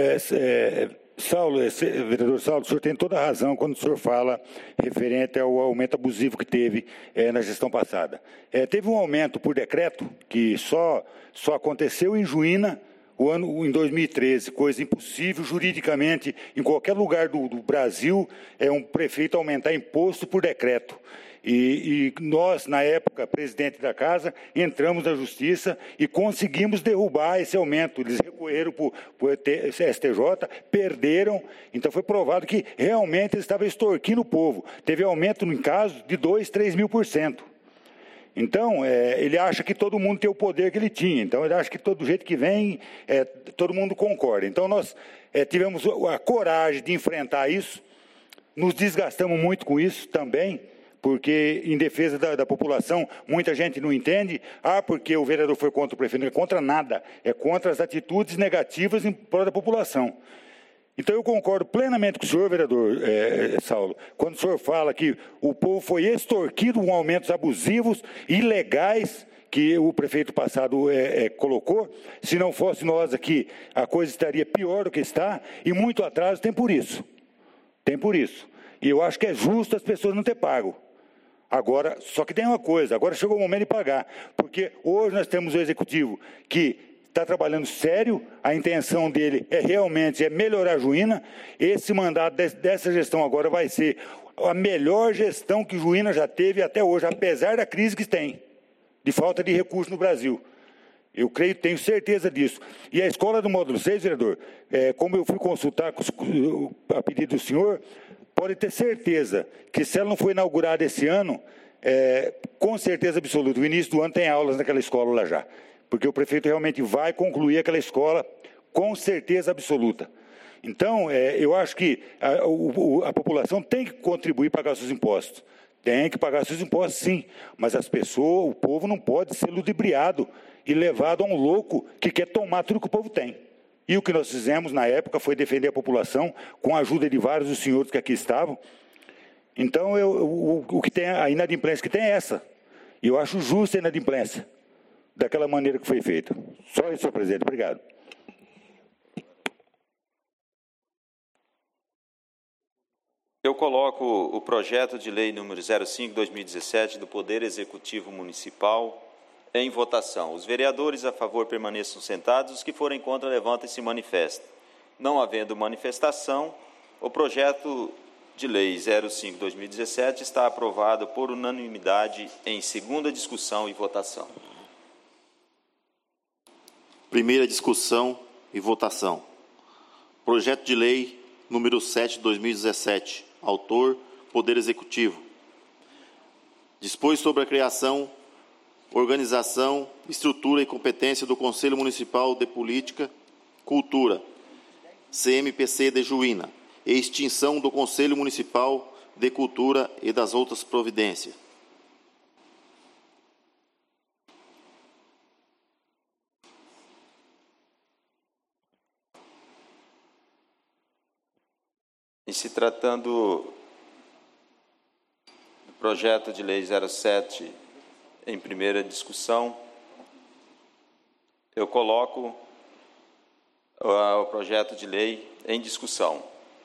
Vereador Saulo, o senhor tem toda a razão quando o senhor fala referente ao aumento abusivo que teve na gestão passada. Teve um aumento por decreto que só aconteceu em Juína em 2013, coisa impossível juridicamente em qualquer lugar do Brasil, um prefeito aumentar imposto por decreto. E nós, na época, presidente da casa, entramos na justiça e conseguimos derrubar esse aumento. Eles recorreram para o STJ, perderam, então foi provado que realmente eles estavam extorquindo o povo. Teve aumento, em caso, de 2, 3 mil%. Então, ele acha que todo mundo tem o poder que ele tinha. Então, ele acha que todo jeito que vem, todo mundo concorda. Então, nós tivemos a coragem de enfrentar isso, nos desgastamos muito com isso também, porque em defesa da população, muita gente não entende, porque o vereador foi contra o prefeito, não é contra nada, é contra as atitudes negativas em prol da população. Então eu concordo plenamente com o senhor, vereador Saulo, quando o senhor fala que o povo foi extorquido com aumentos abusivos, ilegais, que o prefeito passado colocou. Se não fosse nós aqui, a coisa estaria pior do que está, e muito atraso tem por isso. Tem por isso. E eu acho que é justo as pessoas não ter pago. Agora, só que tem uma coisa, agora chegou o momento de pagar, porque hoje nós temos o executivo que está trabalhando sério, a intenção dele é realmente melhorar Juína. Esse mandato dessa gestão agora vai ser a melhor gestão que Juína já teve até hoje, apesar da crise que tem, de falta de recursos no Brasil. Eu creio, tenho certeza disso. E a escola do módulo 6, vereador, como eu fui consultar a pedido do senhor, pode ter certeza que se ela não for inaugurada esse ano, com certeza absoluta, o início do ano tem aulas naquela escola lá já. Porque o prefeito realmente vai concluir aquela escola com certeza absoluta. Então, eu acho que a população tem que contribuir e pagar seus impostos. Tem que pagar seus impostos, sim. Mas as pessoas, o povo não pode ser ludibriado e levado a um louco que quer tomar tudo que o povo tem. E o que nós fizemos na época foi defender a população com a ajuda de vários dos senhores que aqui estavam. Então, o que tem, a inadimplência que tem é essa. E eu acho justa a inadimplência, daquela maneira que foi feita. Só isso, senhor presidente. Obrigado. Eu coloco o projeto de lei número 05/2017 do Poder Executivo Municipal em votação. Os vereadores a favor permaneçam sentados, os que forem contra levantem e se manifestem. Não havendo manifestação, o projeto de lei 05/2017 está aprovado por unanimidade em segunda discussão e votação. Primeira discussão e votação. Projeto de lei número 7/2017. Autor, Poder Executivo. Dispõe sobre a criação, organização, estrutura e competência do Conselho Municipal de Política, Cultura, CMPC de Juína, e extinção do Conselho Municipal de Cultura e das outras providências. Em se tratando do projeto de lei 07 em primeira discussão, eu coloco o projeto de lei em discussão.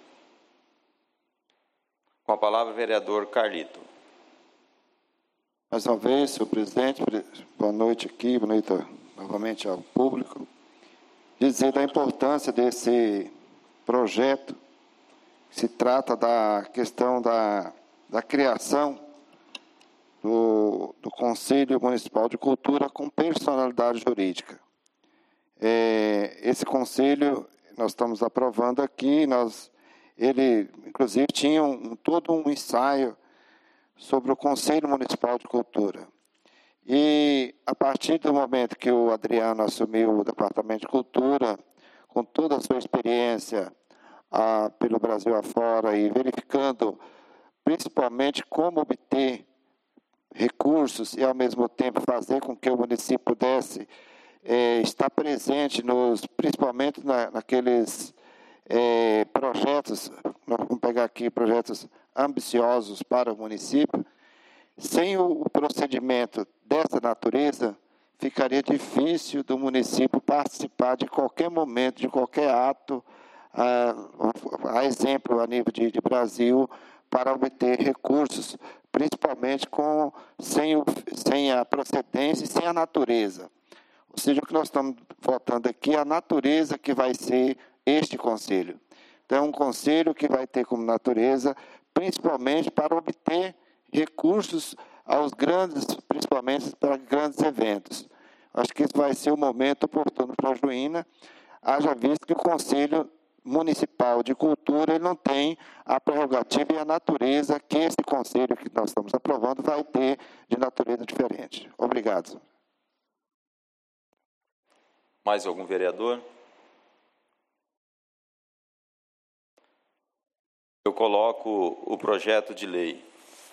Com a palavra, o vereador Carlito. Mais uma vez, senhor presidente, boa noite aqui, boa noite novamente ao público. Dizer da importância desse projeto. Se trata da questão da criação do Conselho Municipal de Cultura com personalidade jurídica. Esse conselho, nós estamos aprovando aqui, ele, inclusive, tinha todo um ensaio sobre o Conselho Municipal de Cultura. E, a partir do momento que o Adriano assumiu o Departamento de Cultura, com toda a sua experiência pelo Brasil afora e verificando principalmente como obter recursos e, ao mesmo tempo, fazer com que o município pudesse estar presente, principalmente naqueles projetos, nós vamos pegar aqui projetos ambiciosos para o município. Sem o procedimento dessa natureza, ficaria difícil do município participar de qualquer momento, de qualquer ato, a exemplo a nível de Brasil, para obter recursos, principalmente sem a procedência e sem a natureza. Ou seja, o que nós estamos votando aqui é a natureza que vai ser este conselho. Então, é um conselho que vai ter como natureza, principalmente para obter recursos principalmente para grandes eventos. Acho que esse vai ser o momento oportuno para a Juína, haja visto que o Conselho Municipal de Cultura ele não tem a prerrogativa e a natureza que esse conselho que nós estamos aprovando vai ter de natureza diferente. Obrigado. Mais algum vereador? Eu coloco o projeto de lei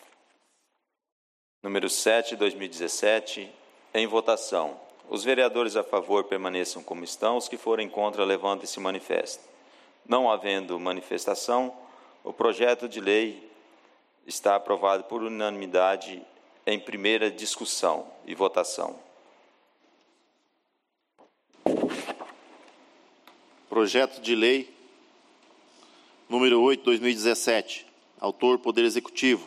número 7/2017 em votação. Os vereadores a favor permaneçam como estão, os que forem contra levantem e se manifestem. Não havendo manifestação, o projeto de lei está aprovado por unanimidade em primeira discussão e votação. Projeto de lei número 8/2017. Autor, Poder Executivo.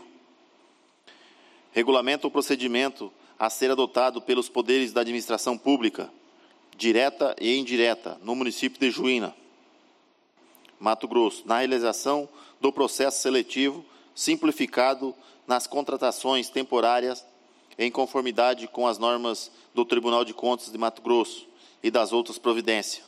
Regulamenta o procedimento a ser adotado pelos poderes da administração pública direta e indireta, no município de Juína, Mato Grosso, na realização do processo seletivo simplificado nas contratações temporárias em conformidade com as normas do Tribunal de Contas de Mato Grosso e das outras providências.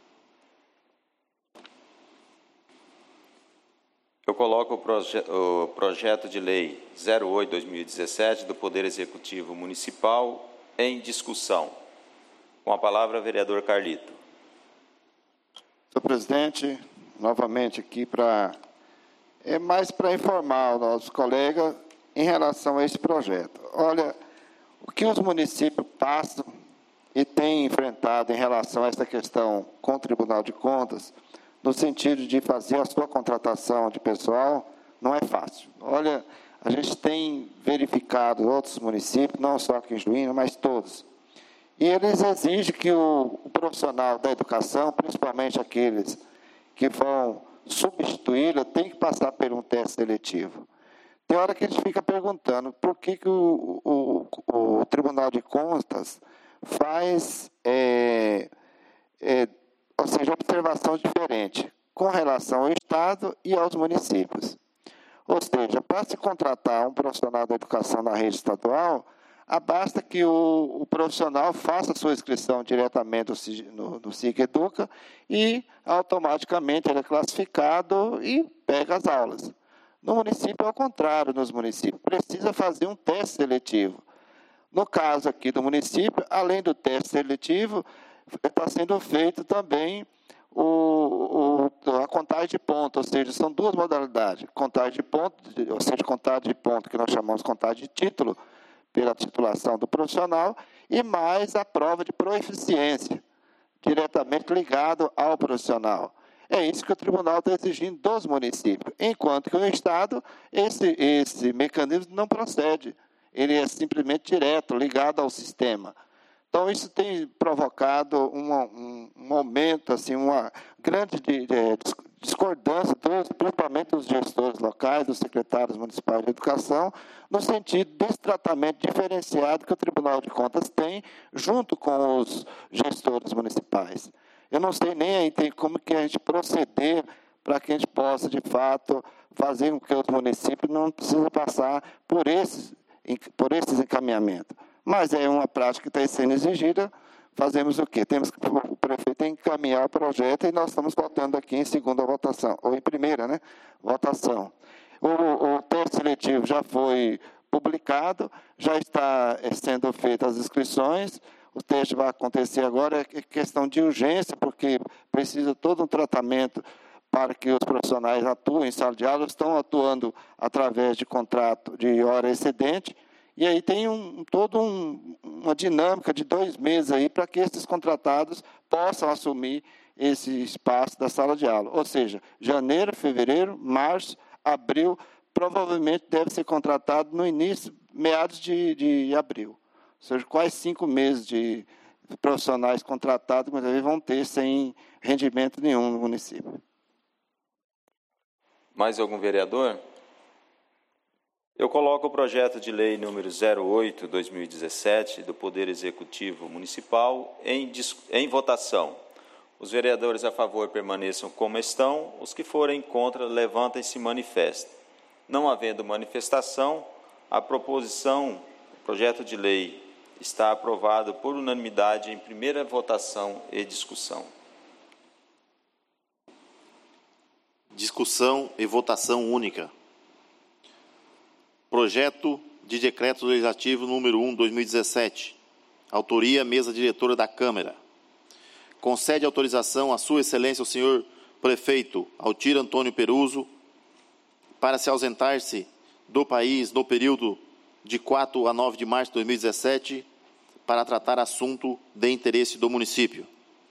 Eu coloco o projeto de lei 08/2017 do Poder Executivo Municipal em discussão. Com a palavra, vereador Carlito. Senhor presidente, novamente aqui mais para informar os nossos colegas em relação a esse projeto. Olha, o que os municípios passam e têm enfrentado em relação a essa questão com o Tribunal de Contas, no sentido de fazer a sua contratação de pessoal, não é fácil. Olha, a gente tem verificado outros municípios, não só aqui em Juína, mas todos. E eles exigem que o profissional da educação, principalmente aqueles que vão substituí-la, tem que passar por um teste seletivo. Tem hora que a gente fica perguntando por que o Tribunal de Contas faz, ou seja, observação diferente com relação ao Estado e aos municípios. Ou seja, para se contratar um profissional da educação na rede estadual, basta que o profissional faça a sua inscrição diretamente no SIC Educa e automaticamente ele é classificado e pega as aulas. No município, é ao contrário, nos municípios, precisa fazer um teste seletivo. No caso aqui do município, além do teste seletivo, está sendo feito também a contagem de ponto, ou seja, são duas modalidades. Contagem de ponto, ou seja, contagem de ponto, que nós chamamos de contagem de título, pela titulação do profissional, e mais a prova de proeficiência, diretamente ligado ao profissional. É isso que o tribunal está exigindo dos municípios, enquanto que o Estado, esse mecanismo não procede, ele é simplesmente direto, ligado ao sistema. Então, isso tem provocado um aumento, assim, uma grande discordância, principalmente dos gestores locais, dos secretários municipais de educação, no sentido desse tratamento diferenciado que o Tribunal de Contas tem junto com os gestores municipais. Eu não sei nem aí como que a gente proceder para que a gente possa, de fato, fazer com que os municípios não precisem passar por esses encaminhamentos. Mas é uma prática que está sendo exigida. Fazemos o quê? O prefeito tem que encaminhar o projeto e nós estamos votando aqui em segunda votação, ou em primeira, né, votação. O teste seletivo já foi publicado, já está sendo feitas as inscrições, o teste vai acontecer agora, é questão de urgência, porque precisa todo um tratamento para que os profissionais atuem em sala de aula, estão atuando através de contrato de hora excedente, e aí tem toda uma dinâmica de 2 meses aí para que esses contratados possam assumir esse espaço da sala de aula. Ou seja, janeiro, fevereiro, março, abril, provavelmente deve ser contratado no início, meados de abril. Ou seja, quase 5 meses de profissionais contratados, mas aí vão ter sem rendimento nenhum no município. Mais algum vereador? Eu coloco o projeto de lei número 08/2017 do Poder Executivo Municipal em votação. Os vereadores a favor permaneçam como estão, os que forem contra levantem e se manifestem. Não havendo manifestação, o projeto de lei está aprovado por unanimidade em primeira votação e discussão. Discussão e votação única. Projeto de Decreto Legislativo número 1/2017. Autoria, mesa diretora da Câmara. Concede autorização à Sua Excelência o senhor Prefeito Altir Antônio Peruso para se ausentar-se do país no período de 4 a 9 de março de 2017 para tratar assunto de interesse do município.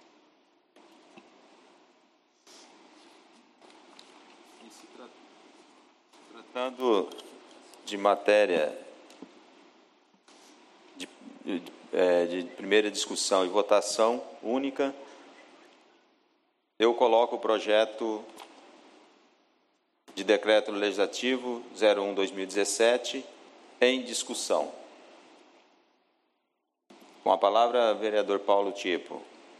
Tratando de matéria de primeira discussão e votação única, eu coloco o projeto de Decreto Legislativo 01/2017 em discussão. Com a palavra, vereador Paulo Tipo.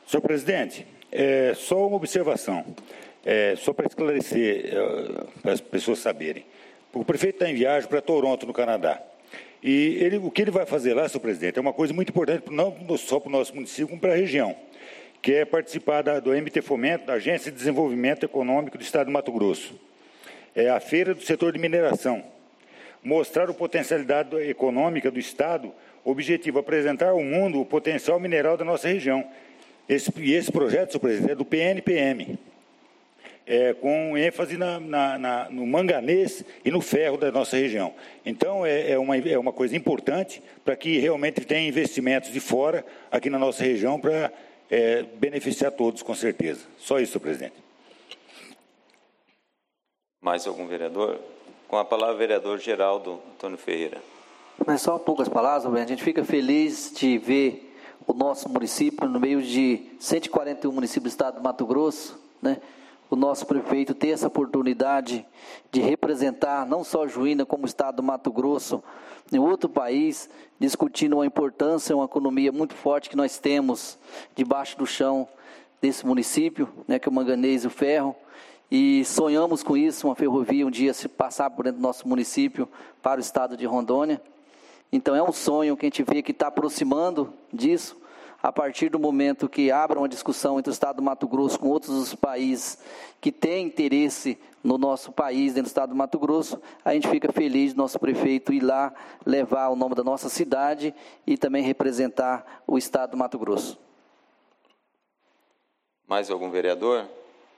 Senhor presidente, só uma observação, só para esclarecer, para as pessoas saberem. O prefeito está em viagem para Toronto, no Canadá. E o que ele vai fazer lá, senhor presidente, é uma coisa muito importante, não só para o nosso município, como para a região, que é participar do MT Fomento, da Agência de Desenvolvimento Econômico do Estado do Mato Grosso. É a feira do setor de mineração. Mostrar a potencialidade econômica do Estado, objetivo, apresentar ao mundo o potencial mineral da nossa região. Esse projeto, senhor presidente, é do PNPM, com ênfase no manganês e no ferro da nossa região. Então, é uma coisa importante para que realmente tenha investimentos de fora aqui na nossa região para beneficiar todos, com certeza. Só isso, senhor presidente. Mais algum vereador? Com a palavra, o vereador Geraldo Antônio Ferreira. Mas só poucas palavras, a gente fica feliz de ver o nosso município, no meio de 141 municípios do estado do Mato Grosso, né? O nosso prefeito ter essa oportunidade de representar não só Juína, como o estado do Mato Grosso, em outro país, discutindo uma importância, uma economia muito forte que nós temos debaixo do chão desse município, né, que é o manganês e o ferro, e sonhamos com isso, uma ferrovia um dia se passar por dentro do nosso município para o estado de Rondônia. Então é um sonho que a gente vê que está aproximando disso, a partir do momento que abra uma discussão entre o estado do Mato Grosso com outros países que têm interesse no nosso país, dentro do estado do Mato Grosso, a gente fica feliz do nosso prefeito ir lá levar o nome da nossa cidade e também representar o estado do Mato Grosso. Mais algum vereador?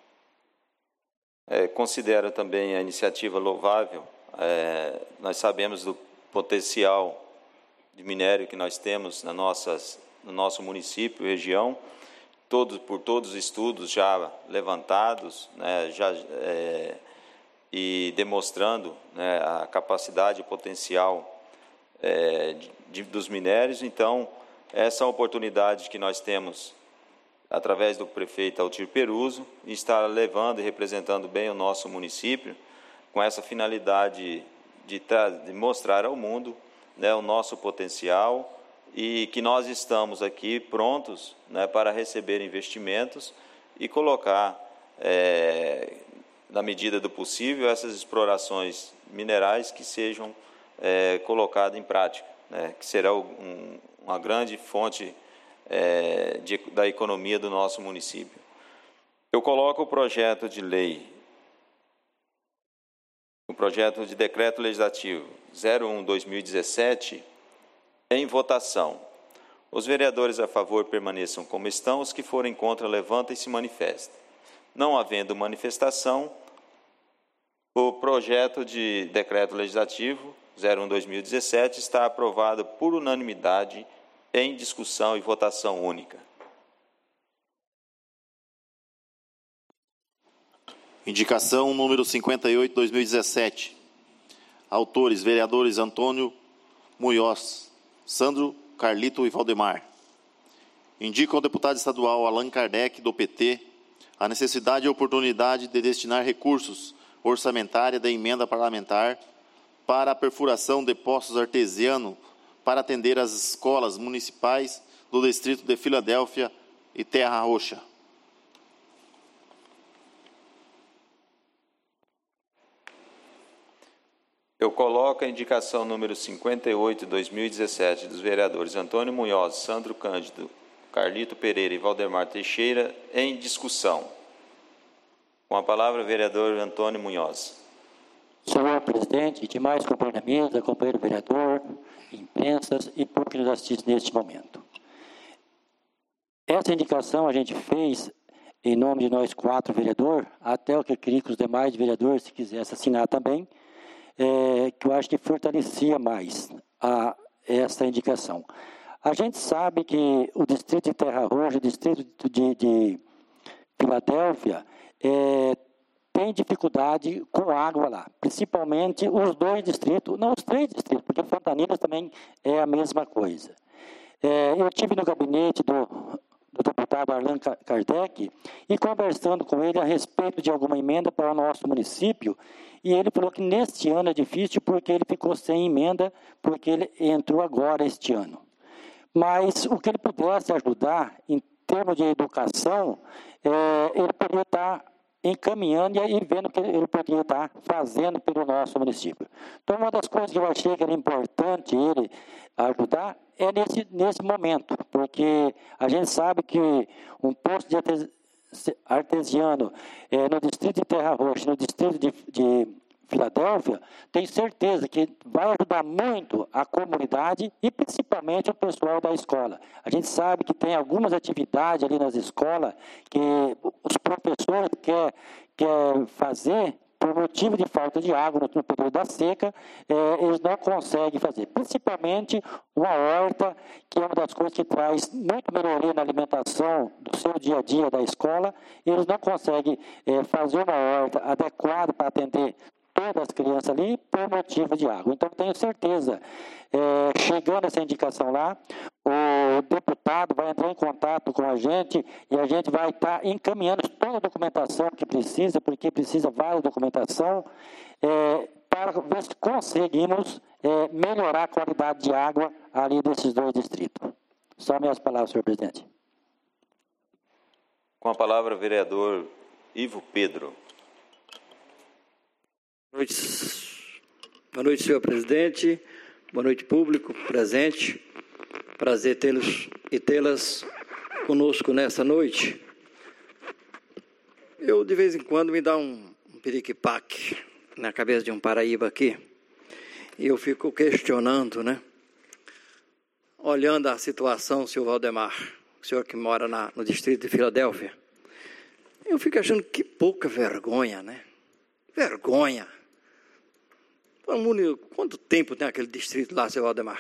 Considero também a iniciativa louvável. Nós sabemos do potencial de minério que nós temos no nosso município e região, por todos os estudos já levantados, né, e demonstrando, né, a capacidade e potencial dos minérios. Então, essa oportunidade que nós temos, através do prefeito Altir Peruso, estar levando e representando bem o nosso município, com essa finalidade de mostrar ao mundo, né, o nosso potencial, e que nós estamos aqui prontos, né, para receber investimentos e colocar, na medida do possível, essas explorações minerais que sejam colocadas em prática, né, que será uma grande fonte da economia do nosso município. Eu coloco o projeto de lei, o projeto de decreto legislativo 01/2017 em votação. Os vereadores a favor permaneçam como estão, os que forem contra levantem e se manifestem. Não havendo manifestação, o projeto de decreto legislativo 01/2017 está aprovado por unanimidade em discussão e votação única. Indicação número 58/2017. Autores, vereadores Antônio Munhoz, Sandro, Carlito e Valdemar. Indica ao deputado estadual Allan Kardec, do PT, a necessidade e oportunidade de destinar recursos orçamentários da emenda parlamentar para a perfuração de poços artesianos para atender as escolas municipais do distrito de Filadélfia e Terra Roxa. Eu coloco a indicação número 58/2017 dos vereadores Antônio Munhoz, Sandro Cândido, Carlito Pereira e Valdemar Teixeira em discussão. Com a palavra, o vereador Antônio Munhoz. Senhor presidente, e demais companheiros da mesa, companheiro vereador, imprensas e público que nos assiste neste momento. Essa indicação a gente fez em nome de nós 4 vereadores, até o que eu queria que os demais vereadores, se quisessem assinar também, que eu acho que fortalecia mais essa indicação. A gente sabe que o distrito de Terra Roxa, o distrito de Filadélfia, tem dificuldade com água lá, principalmente os 2 distritos, não os 3 distritos, porque Fontanilhas também é a mesma coisa. Eu estive no gabinete do deputado Allan Kardec e conversando com ele a respeito de alguma emenda para o nosso município, e ele falou que neste ano é difícil porque ele ficou sem emenda, porque ele entrou agora este ano. Mas o que ele pudesse ajudar em termos de educação, ele poderia estar encaminhando e vendo o que ele poderia estar fazendo pelo nosso município. Então, uma das coisas que eu achei que era importante ele ajudar é nesse momento, porque a gente sabe que um posto de artesiano no distrito de Terra Roxa, no distrito de Filadélfia, tenho certeza que vai ajudar muito a comunidade e principalmente o pessoal da escola. A gente sabe que tem algumas atividades ali nas escolas que os professores querem fazer por motivo de falta de água no período da seca, eles não conseguem fazer. Principalmente uma horta, que é uma das coisas que traz muito melhoria na alimentação do seu dia a dia da escola, eles não conseguem fazer uma horta adequada para atender todas as crianças ali por motivo de água. Então, tenho certeza, chegando essa indicação lá, o deputado vai entrar em contato com a gente e a gente vai estar encaminhando toda a documentação que precisa, porque precisa várias documentação, para ver se conseguimos melhorar a qualidade de água ali desses dois distritos. Só minhas palavras, senhor presidente. Com a palavra, o vereador Ivo Pedro. Boa noite, senhor presidente. Boa noite, público presente. Prazer tê-los e tê-las conosco nessa noite. Eu, de vez em quando, me dá um piriquipaque na cabeça de um paraíba aqui. E eu fico questionando, né? Olhando a situação, senhor Valdemar, o senhor que mora no distrito de Filadélfia, eu fico achando que pouca vergonha, né? Vergonha. Quanto tempo tem aquele distrito lá, seu Valdemar?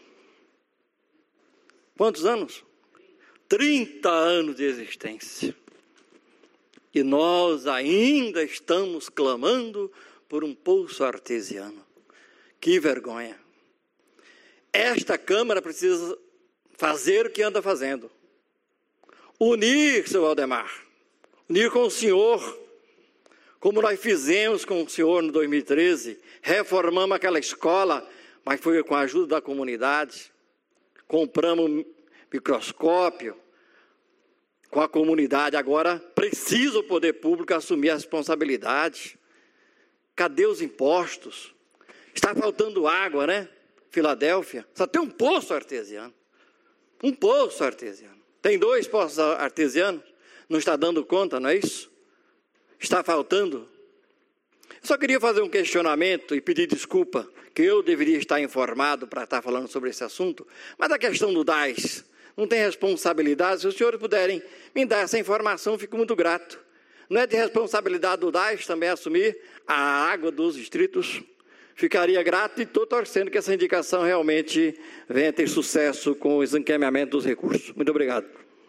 Quantos anos? 30 anos de existência. E nós ainda estamos clamando por um poço artesiano. Que vergonha. Esta Câmara precisa fazer o que anda fazendo. Unir, seu Valdemar. Unir com o senhor. Como nós fizemos com o senhor no 2013, reformamos aquela escola, mas foi com a ajuda da comunidade. Compramos microscópio com a comunidade. Agora precisa o poder público assumir a responsabilidade. Cadê os impostos? Está faltando água, né? Filadélfia, só tem um poço artesiano. Um poço artesiano. Tem 2 poços artesianos, não está dando conta, não é isso? Está faltando. Eu só queria fazer um questionamento e pedir desculpa, que eu deveria estar informado para estar falando sobre esse assunto, mas a questão do DAS, não tem responsabilidade. Se os senhores puderem me dar essa informação, fico muito grato. Não é de responsabilidade do DAS também assumir a água dos distritos? Ficaria grato e estou torcendo que essa indicação realmente venha ter sucesso com o encaminhamento dos recursos. Muito obrigado.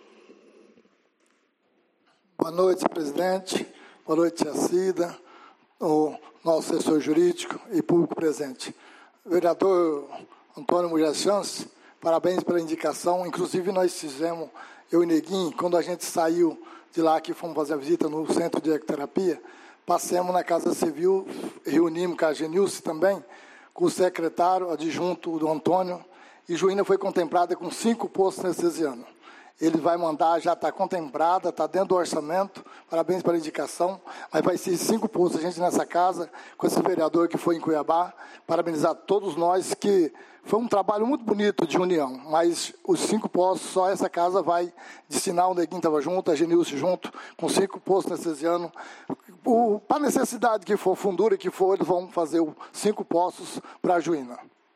Boa noite, presidente. Boa noite, tia Cida, o nosso assessor jurídico e público presente. Vereador Antônio Mulher Chance, parabéns pela indicação. Inclusive, nós fizemos, eu e Neguinho, quando a gente saiu de lá, que fomos fazer a visita no Centro de Ecoterapia, passamos na Casa Civil, reunimos com a Genilce também, com o secretário adjunto do Antônio, e Juína foi contemplada com 5 postos anestesianos. Ele vai mandar, já está contemplada, está dentro do orçamento, parabéns pela indicação, mas vai ser 5 postos. A gente nessa casa, com esse vereador que foi em Cuiabá, parabenizar todos nós, que foi um trabalho muito bonito de união, mas os 5 postos, só essa casa vai destinar, o Neguinho estava junto, a Genilce junto, com 5 postos anestesianos. Para a necessidade que for, fundura que for, eles vão fazer 5 postos para a Juína.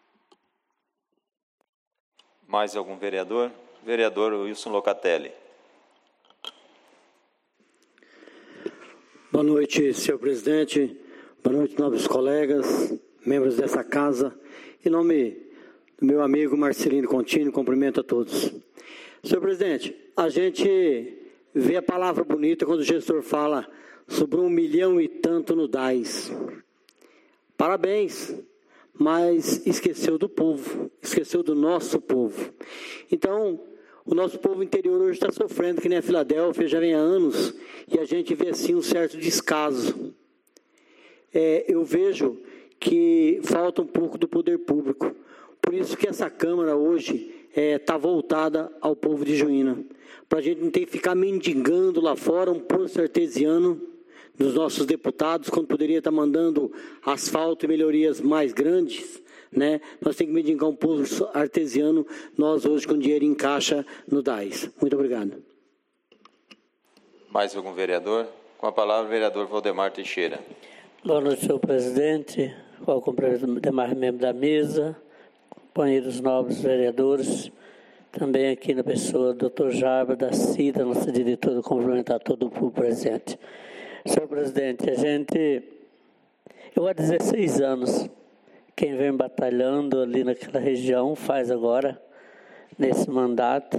Mais algum vereador? Vereador Wilson Locatelli. Boa noite, senhor presidente. Boa noite, nobres colegas, membros dessa casa. Em nome do meu amigo Marcelino Contini, cumprimento a todos. Senhor presidente, a gente vê a palavra bonita quando o gestor fala sobre 1 milhão e tanto no DAS. Parabéns, mas esqueceu do povo, esqueceu do nosso povo. Então, o nosso povo interior hoje está sofrendo, que nem a Filadélfia, já vem há anos, e a gente vê assim um certo descaso. Eu vejo que falta um pouco do poder público. Por isso que essa Câmara hoje, está voltada ao povo de Juína, para a gente não ter que ficar mendigando lá fora um poço artesiano dos nossos deputados, quando poderia estar mandando asfalto e melhorias mais grandes, né? Nós temos que mendigar um poço artesiano, nós hoje com dinheiro em caixa no DAIS. Muito obrigado. Mais algum vereador? Com a palavra, o vereador Valdemar Teixeira. Boa noite, senhor presidente, ao cumprimento demais membros da mesa, companheiros nobres vereadores, também aqui na pessoa do Dr. Jarba, da CIDA, nossa diretora, cumprimentar todo o público presente. Senhor presidente, eu há 16 anos, quem vem batalhando ali naquela região, faz agora, nesse mandato,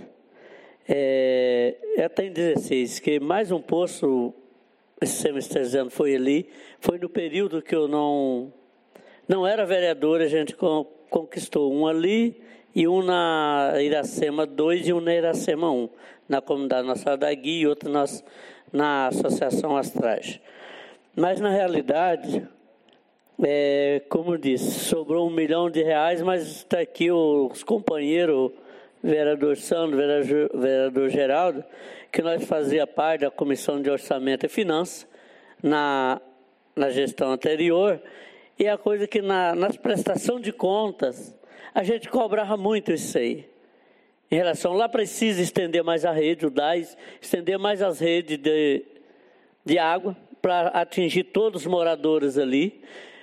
até em 16, que mais um poço, esse semestre foi ali, foi no período que eu não era vereador, a gente conquistou um ali e um na Iracema 2 e um na Iracema 1, na comunidade Nossa da Guia e outro na Associação Astrais. Mas, na realidade, como eu disse, sobrou R$1 milhão, mas está aqui os companheiros, vereador Sandro, vereador Geraldo, que nós fazia parte da Comissão de Orçamento e Finanças na gestão anterior, e a coisa que nas prestações de contas, a gente cobrava muito isso aí. Em relação, lá precisa estender mais a rede, o DAIS, estender mais as redes de água para atingir todos os moradores ali.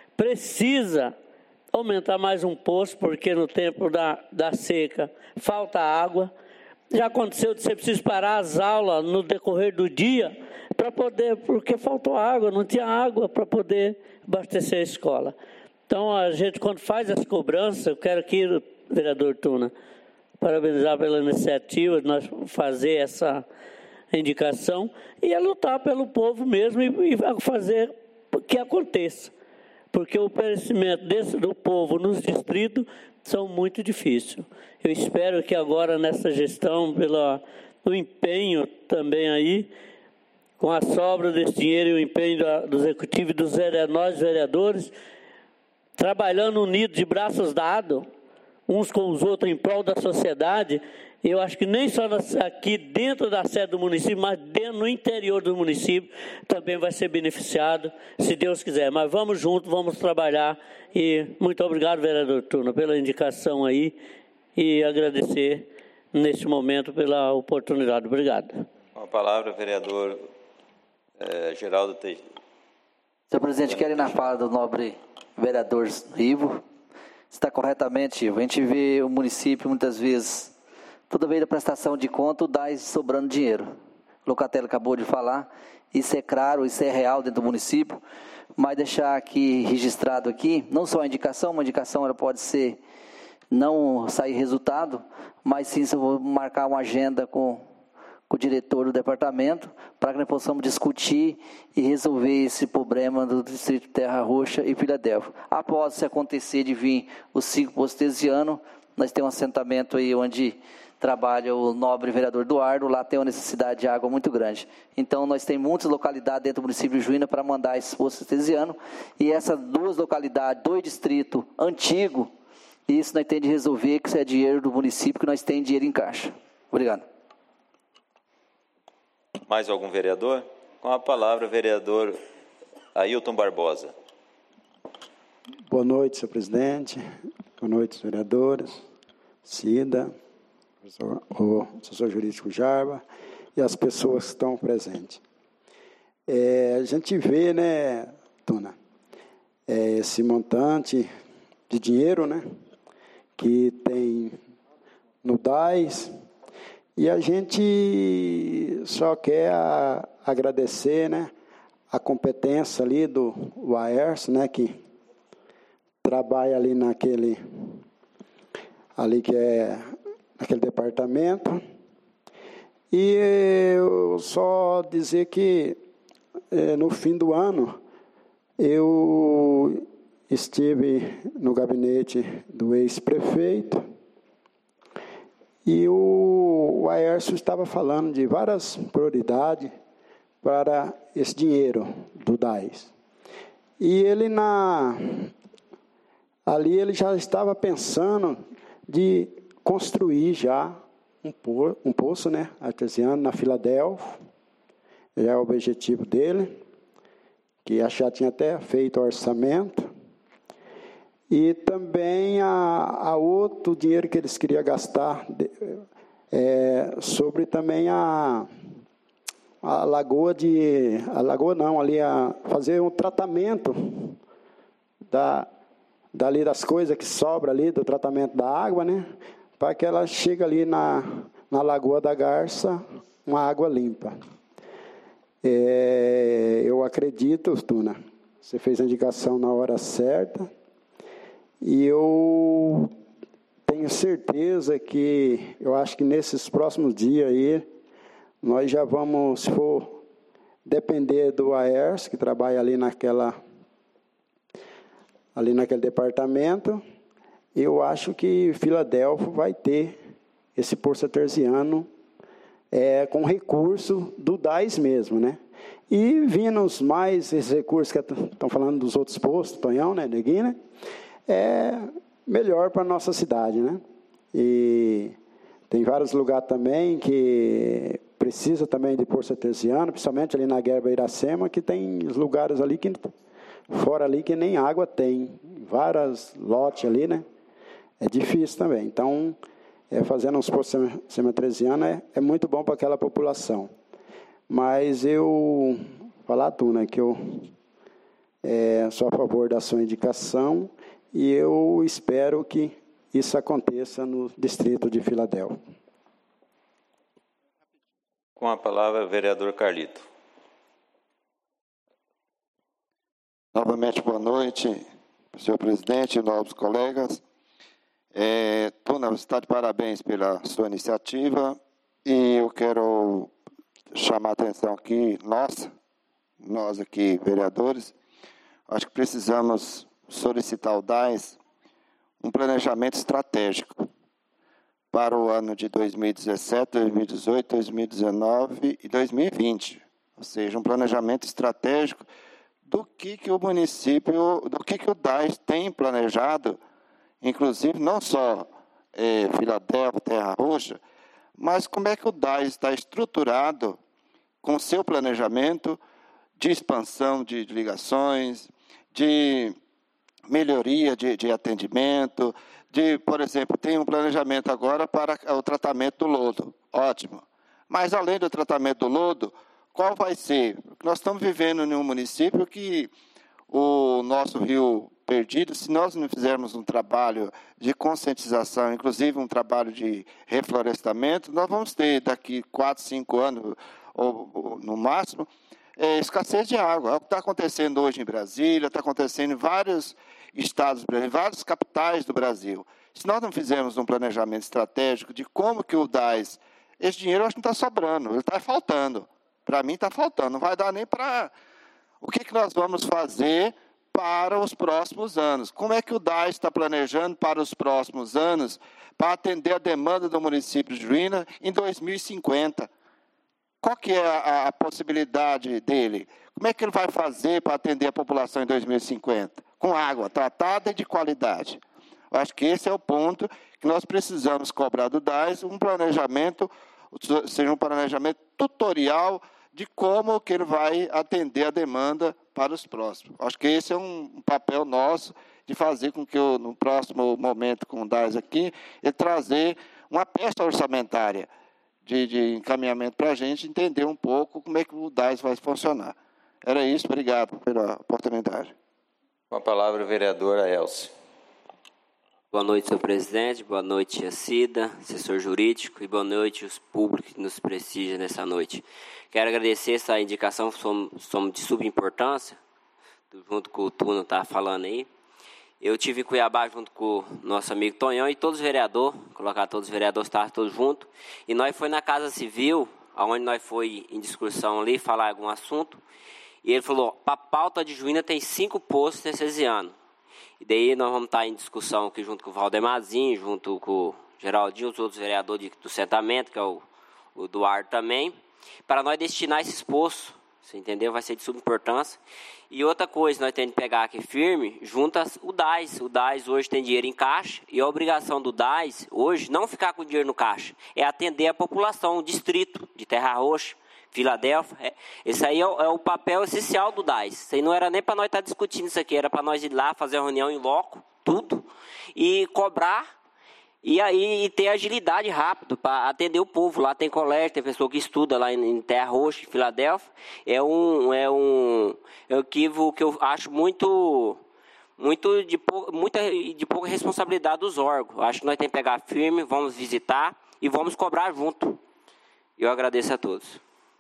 Precisa aumentar mais um poço, porque no tempo da seca falta água. Já aconteceu de você precisa parar as aulas no decorrer do dia porque faltou água, não tinha água para poder abastecer a escola. Então, a gente, quando faz essa cobrança, eu quero aqui, vereador Tuna, parabenizar pela iniciativa de nós fazer essa indicação e lutar pelo povo mesmo e fazer que aconteça. Porque o perecimento do povo nos distritos são muito difíceis. Eu espero que agora nessa gestão, pelo empenho também aí, com a sobra desse dinheiro e o empenho do executivo e dos nós vereadores, trabalhando unidos, de braços dados, uns com os outros em prol da sociedade, eu acho que nem só aqui dentro da sede do município, mas no interior do município também vai ser beneficiado, se Deus quiser. Mas vamos juntos, vamos trabalhar e muito obrigado, vereador Tuna, pela indicação aí e agradecer neste momento pela oportunidade. Obrigado. Com a palavra, vereador Geraldo Teixeira. Senhor presidente, quero ir na fala do nobre vereador Ivo. Está corretamente, Ivo. A gente vê o município muitas vezes, toda vez da prestação de conta, o DAIS sobrando dinheiro. O Locatelli acabou de falar, isso é claro, isso é real dentro do município, mas deixar aqui registrado aqui, não só a indicação, uma indicação ela pode ser não sair resultado, mas sim se eu vou marcar uma agenda com o diretor do departamento, para que nós possamos discutir e resolver esse problema do distrito Terra Roxa e Filadélfia. Após se acontecer de vir o ciclo postesiano, nós temos um assentamento aí onde trabalha o nobre vereador Eduardo, lá tem uma necessidade de água muito grande. Então, nós temos muitas localidades dentro do município de Juína para mandar esse poço artesiano, e essas duas localidades, dois distritos antigos, isso nós temos de resolver, que isso é dinheiro do município, que nós temos dinheiro em caixa. Obrigado. Mais algum vereador? Com a palavra, vereador Ailton Barbosa. Boa noite, senhor presidente. Boa noite, vereadores, CIDA, o assessor jurídico Jarba e as pessoas que estão presentes. A gente vê, né, Tuna, esse montante de dinheiro, né, que tem no DAIS, e a gente só quer agradecer, né, a competência ali do Laércio, né, que trabalha ali naquele departamento. E eu só dizer que no fim do ano eu estive no gabinete do ex-prefeito e o Aércio estava falando de várias prioridades para esse dinheiro do DAIS. E ele ali ele já estava pensando de construir já um poço, né, artesiano na Filadélfia. Já é o objetivo dele, que já tinha até feito o orçamento. E também a outro dinheiro que eles queriam gastar sobre também a lagoa fazer um tratamento dali das coisas que sobra ali do tratamento da água, né, para que ela chegue ali na Lagoa da Garça uma água limpa. Eu acredito, Tuna, você fez a indicação na hora certa, e eu tenho certeza que, eu acho que nesses próximos dias aí, nós já vamos, se for depender do AERS, que trabalha ali naquele departamento, eu acho que Filadélfia vai ter esse poço artesiano com recurso do DAS mesmo, né? E vindo mais esses recursos que estão falando dos outros postos, Tonhão, né, Neguinho, né? Melhor para a nossa cidade, né? E tem vários lugares também que precisa também de poço artesiano, principalmente ali na Guerba Iracema, que tem lugares ali que fora ali que nem água tem, vários lotes ali, né? É difícil também. Então, fazendo uns poços artesianos é muito bom para aquela população. Mas eu falar, Tuna, que eu sou a favor da sua indicação e eu espero que isso aconteça no distrito de Filadélfia. Com a palavra, vereador Carlito. Novamente, boa noite, senhor presidente, novos colegas. Tuna, você está de parabéns pela sua iniciativa e eu quero chamar a atenção aqui, nós aqui, vereadores, acho que precisamos solicitar ao DAS um planejamento estratégico para o ano de 2017, 2018, 2019 e 2020. Ou seja, um planejamento estratégico do que o município, do que o DAS tem planejado, inclusive não só Filadélfia, Terra Roxa, mas como é que o DAS está estruturado com seu planejamento de expansão de ligações, de melhoria de atendimento, por exemplo, tem um planejamento agora para o tratamento do lodo, ótimo. Mas, além do tratamento do lodo, qual vai ser? Nós estamos vivendo em um município que o nosso rio Perdido, se nós não fizermos um trabalho de conscientização, inclusive um trabalho de reflorestamento, nós vamos ter daqui 4, 5 anos, ou no máximo, escassez de água. É o que está acontecendo hoje em Brasília, está acontecendo em vários estados, em várias capitais do Brasil. Se nós não fizermos um planejamento estratégico de como que o DAS, esse dinheiro eu acho que não está sobrando, ele está faltando. Para mim está faltando, não vai dar nem para... O que nós vamos fazer para os próximos anos? Como é que o DAS está planejando para os próximos anos para atender a demanda do município de Juína em 2050? Qual que é a possibilidade dele? Como é que ele vai fazer para atender a população em 2050? Com água tratada e de qualidade. Eu acho que esse é o ponto que nós precisamos cobrar do DAS, um planejamento, seja um planejamento tutorial de como que ele vai atender a demanda para os próximos. Acho que esse é um papel nosso de fazer com que no próximo momento com o DAS aqui, ele trazer uma peça orçamentária de encaminhamento para a gente entender um pouco como é que o DAS vai funcionar. Era isso, obrigado pela oportunidade. Com a palavra, vereadora Elcio. Boa noite, senhor presidente, boa noite, tia Cida, assessor jurídico, e boa noite aos públicos que nos prestigiam nessa noite. Quero agradecer essa indicação, somos de subimportância, junto com o Tuna está falando aí. Eu estive em Cuiabá junto com o nosso amigo Tonhão e todos os vereadores, colocar todos os vereadores, estavam todos juntos, e nós foi na Casa Civil, onde nós foi em discussão ali, falar algum assunto, e ele falou, para a pauta de Juína tem 5 postos artesianos. E daí nós vamos estar em discussão aqui junto com o Valdemarzinho, junto com o Geraldinho, os outros vereadores do assentamento, que é o Eduardo também, para nós destinar esses postos, Você entendeu? Vai ser de suma importância. E outra coisa, nós temos que pegar aqui firme, juntas o DAS. O DAS hoje tem dinheiro em caixa e a obrigação do DAS hoje não ficar com dinheiro no caixa, é atender a população, o distrito de Terra Roxa, Filadélfia. Esse aí é o papel essencial do DAS. Isso aí não era nem para nós estar discutindo isso aqui, era para nós ir lá fazer a reunião em loco, tudo, e cobrar. E aí ter agilidade rápido para atender o povo. Lá tem colégio, tem pessoa que estuda lá em Terra Roxa, em Filadélfia. É um equívoco que eu acho de pouca responsabilidade dos órgãos. Acho que nós temos que pegar firme, vamos visitar e vamos cobrar junto. Eu agradeço a todos.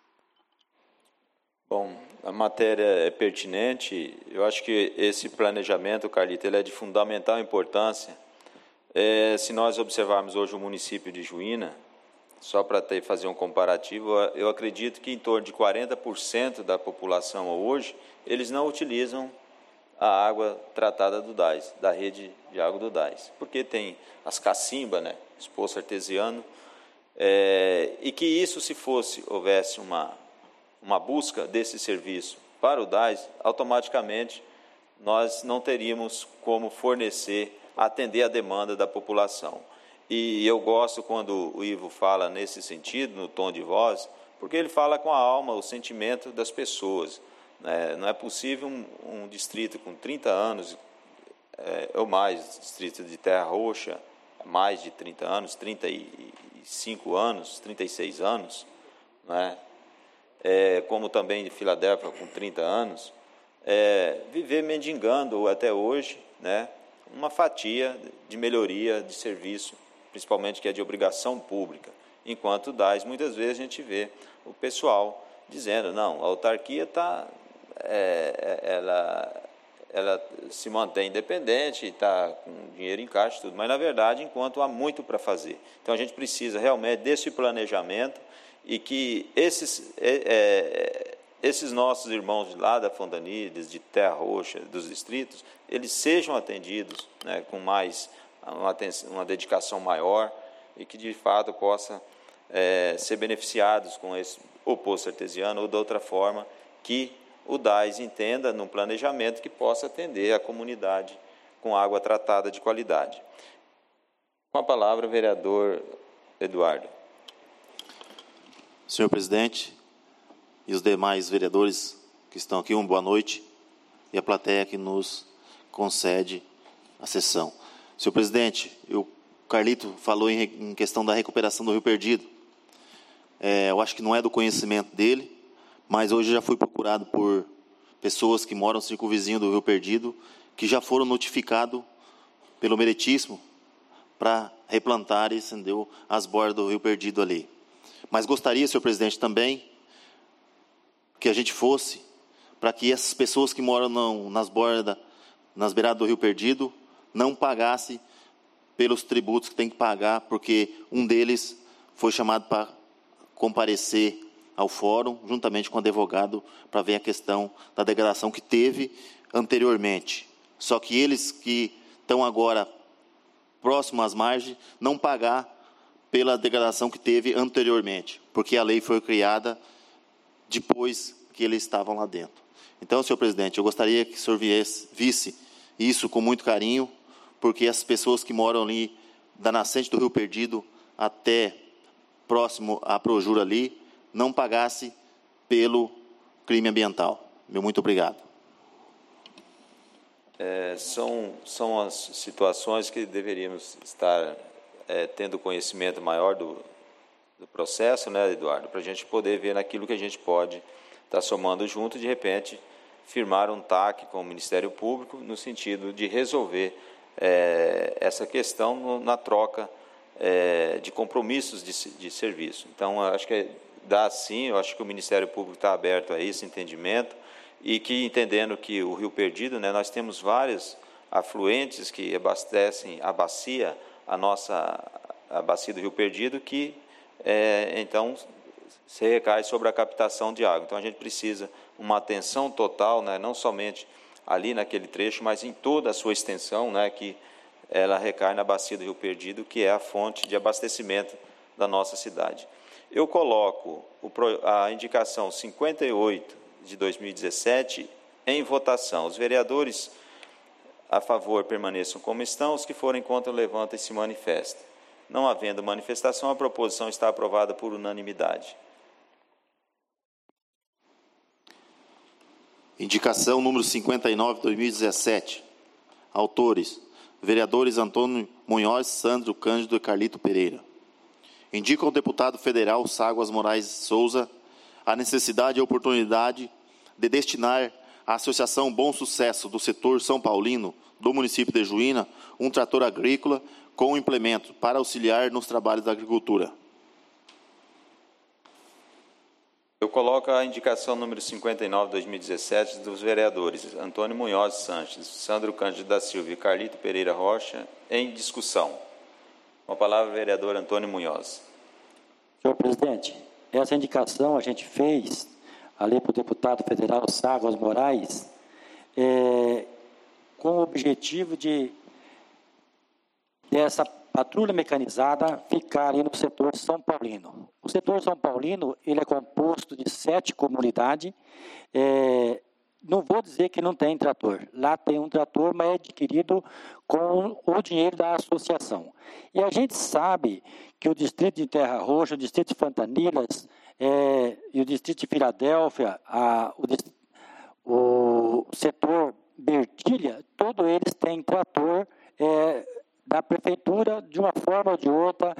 Bom, a matéria é pertinente. Eu acho que esse planejamento, Carlito, ele é de fundamental importância. Se nós observarmos hoje o município de Juína, só para fazer um comparativo, eu acredito que em torno de 40% da população hoje, eles não utilizam a água tratada do DAS, da rede de água do DAS, porque tem as cacimbas, né, os poços artesianos, e que isso, se houvesse uma busca desse serviço para o DAS, automaticamente nós não teríamos como atender a demanda da população. E eu gosto quando o Ivo fala nesse sentido, no tom de voz, porque ele fala com a alma, o sentimento das pessoas. Não é possível um distrito com 30 anos, ou mais, distrito de Terra Roxa, mais de 30 anos, 35 anos, 36 anos, né? Como também de Filadélfia com 30 anos, viver mendigando até hoje, né? Uma fatia de melhoria de serviço, principalmente que é de obrigação pública. Enquanto DAS, muitas vezes a gente vê o pessoal dizendo, não, a autarquia ela se mantém independente, está com dinheiro em caixa e tudo, mas na verdade, enquanto há muito para fazer. Então a gente precisa realmente desse planejamento e que esses nossos irmãos lá da Fondanides, de Terra Roxa, dos distritos, eles sejam atendidos, né, com mais uma dedicação maior e que, de fato, possa ser beneficiados com o poço artesiano ou de outra forma que o DAS entenda num planejamento que possa atender a comunidade com água tratada de qualidade. Com a palavra, o vereador Eduardo. Senhor presidente e os demais vereadores que estão aqui, uma boa noite, e a plateia que nos concede a sessão. Senhor presidente, o Carlito falou em questão da recuperação do Rio Perdido. Eu acho que não é do conhecimento dele, mas hoje já fui procurado por pessoas que moram circunvizinho do Rio Perdido, que já foram notificados pelo Meritíssimo para replantar e acender as bordas do Rio Perdido ali. Mas gostaria, senhor presidente, também que a gente fosse para que essas pessoas que moram nas bordas, nas beiradas do Rio Perdido, não pagassem pelos tributos que tem que pagar, porque um deles foi chamado para comparecer ao fórum, juntamente com o advogado, para ver a questão da degradação que teve anteriormente. Só que eles que estão agora próximos às margens, não pagar pela degradação que teve anteriormente, porque a lei foi criada depois que eles estavam lá dentro. Então, senhor presidente, eu gostaria que o senhor visse isso com muito carinho, porque as pessoas que moram ali, da nascente do Rio Perdido até próximo à Projura ali, não pagasse pelo crime ambiental. Meu muito obrigado. São as situações que deveríamos estar tendo conhecimento maior do processo, né, Eduardo, para a gente poder ver naquilo que a gente pode estar somando junto, de repente, firmar um TAC com o Ministério Público no sentido de resolver essa questão na troca de compromissos de serviço. Então, acho que dá sim, eu acho que o Ministério Público está aberto a esse entendimento e que, entendendo que o Rio Perdido, né, nós temos vários afluentes que abastecem a bacia, a bacia do Rio Perdido, que, então, se recai sobre a captação de água. Então, a gente precisa uma atenção total, né, não somente ali naquele trecho, mas em toda a sua extensão, né, que ela recai na bacia do Rio Perdido, que é a fonte de abastecimento da nossa cidade. Eu coloco a indicação 58 de 2017 em votação. Os vereadores a favor permaneçam como estão, os que forem contra levantem e se manifestem. Não havendo manifestação, a proposição está aprovada por unanimidade. Indicação número 59, 2017. Autores: vereadores Antônio Munhoz, Sandro Cândido e Carlito Pereira. Indica ao deputado federal Ságuas Moraes Souza a necessidade e a oportunidade de destinar à Associação Bom Sucesso do Setor São Paulino do município de Juína um trator agrícola com implemento para auxiliar nos trabalhos da agricultura. Eu coloco a indicação número 59, 2017, dos vereadores Antônio Munhoz Sanches, Sandro Cândido da Silva e Carlito Pereira Rocha em discussão. Com a palavra, o vereador Antônio Munhoz. Senhor presidente, essa indicação a gente fez ali para o deputado federal Ságuas Moraes com o objetivo de dessa patrulha mecanizada ficar ali no setor São Paulino. O setor São Paulino, ele é composto de 7 comunidades. Não vou dizer que não tem trator. Lá tem um trator, mas é adquirido com o dinheiro da associação. E a gente sabe que o distrito de Terra Roxa, o distrito de Fantanilas e o distrito de Filadélfia, o setor Bertilha, todos eles têm trator da prefeitura, de uma forma ou de outra,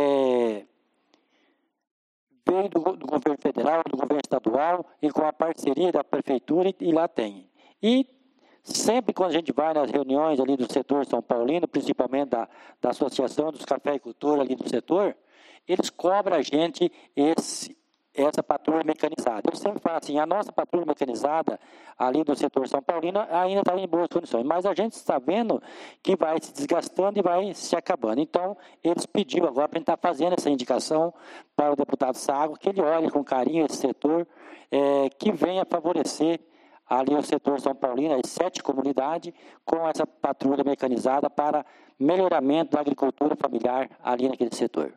veio do governo federal, do governo estadual, e com a parceria da prefeitura, e lá tem. E sempre quando a gente vai nas reuniões ali do setor São Paulino, principalmente da Associação dos Cafeicultores ali do setor, eles cobram a gente essa patrulha mecanizada. Eu sempre falo assim, a nossa patrulha mecanizada ali do setor São Paulino ainda está em boas condições, mas a gente está vendo que vai se desgastando e vai se acabando. Então, eles pediram agora para a gente estar fazendo essa indicação para o deputado Sago, que ele olhe com carinho esse setor, que venha favorecer ali o setor São Paulino, as 7 comunidades, com essa patrulha mecanizada para melhoramento da agricultura familiar ali naquele setor.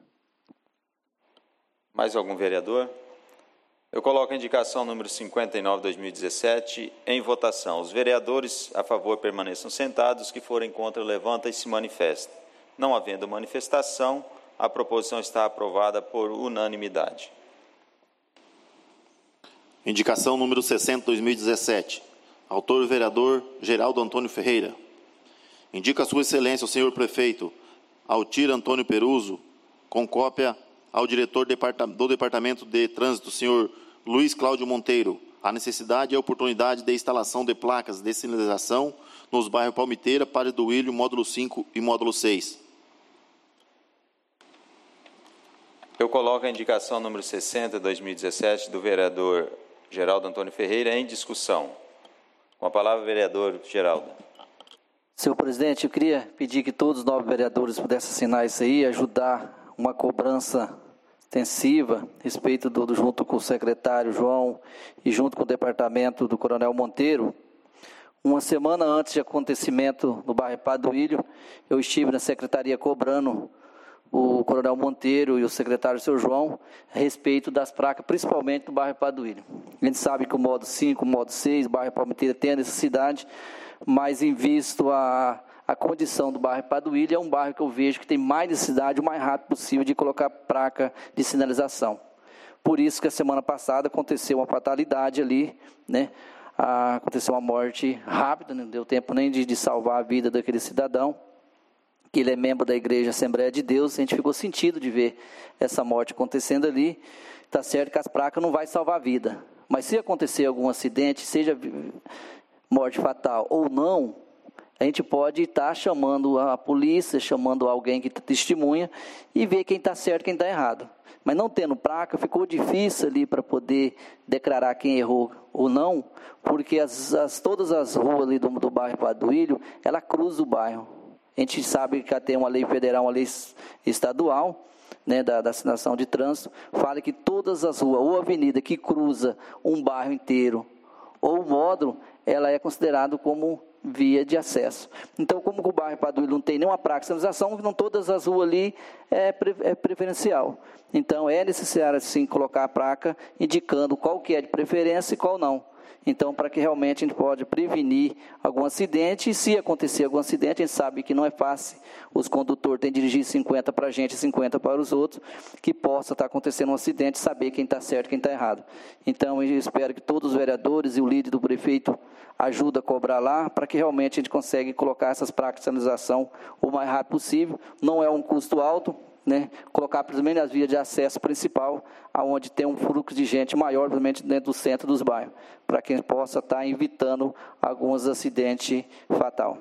Mais algum vereador? Eu coloco a indicação número 59, 2017, em votação. Os vereadores a favor permaneçam sentados, os que forem contra levantem e se manifestem. Não havendo manifestação, a proposição está aprovada por unanimidade. Indicação número 60, 2017. Autor, vereador Geraldo Antônio Ferreira. Indica a sua excelência o senhor prefeito Altir Antônio Peruso, com cópia ao diretor do Departamento de Trânsito, senhor Luiz Cláudio Monteiro, a necessidade e a oportunidade de instalação de placas de sinalização nos bairros Palmiteira, Padre do Ilho, módulo 5 e módulo 6. Eu coloco a indicação número 60, 2017, do vereador Geraldo Antônio Ferreira em discussão. Com a palavra, vereador Geraldo. Senhor presidente, eu queria pedir que todos os 9 vereadores pudessem assinar isso aí, ajudar uma cobrança extensiva, respeito junto com o secretário João e junto com o departamento do Coronel Monteiro. Uma semana antes de acontecimento no bairro Padre do Ilho, eu estive na secretaria cobrando o Coronel Monteiro e o secretário seu João a respeito das placas, principalmente do bairro Padre do Ilho. A gente sabe que o modo 5, o modo 6, o bairro Palmiteira tem a necessidade, mas em visto a condição do bairro Padre do Ilho, é um bairro que eu vejo que tem mais necessidade, o mais rápido possível, de colocar placa de sinalização. Por isso que a semana passada aconteceu uma fatalidade ali, né? Aconteceu uma morte rápida, não deu tempo nem de salvar a vida daquele cidadão, que ele é membro da Igreja Assembleia de Deus. A gente ficou sentido de ver essa morte acontecendo ali. Está certo que as placas não vai salvar a vida, mas se acontecer algum acidente, seja morte fatal ou não, a gente pode estar chamando a polícia, chamando alguém que testemunha e ver quem está certo e quem está errado. Mas não tendo placa, ficou difícil ali para poder declarar quem errou ou não, porque todas as ruas ali do bairro Padre do Ilho, ela cruza o bairro. A gente sabe que tem uma lei federal, uma lei estadual, né, da sinalização de trânsito, fala que todas as ruas ou avenida que cruza um bairro inteiro ou módulo, ela é considerada como via de acesso. Então, como o bairro Paduílio não tem nenhuma praça de sinalização, não todas as ruas ali é preferencial. Então, é necessário, sim, colocar a placa indicando qual que é de preferência e qual não. Então, para que realmente a gente pode prevenir algum acidente, e se acontecer algum acidente, a gente sabe que não é fácil, os condutores têm que dirigir 50 para a gente e 50 para os outros, que possa estar acontecendo um acidente, saber quem está certo e quem está errado. Então, eu espero que todos os vereadores e o líder do prefeito ajudem a cobrar lá, para que realmente a gente consiga colocar essas placas de sinalização o mais rápido possível. Não é um custo alto, né? Colocar principalmente as vias de acesso principal, aonde tem um fluxo de gente maior, principalmente dentro do centro dos bairros, para que a gente possa estar evitando alguns acidentes fatais.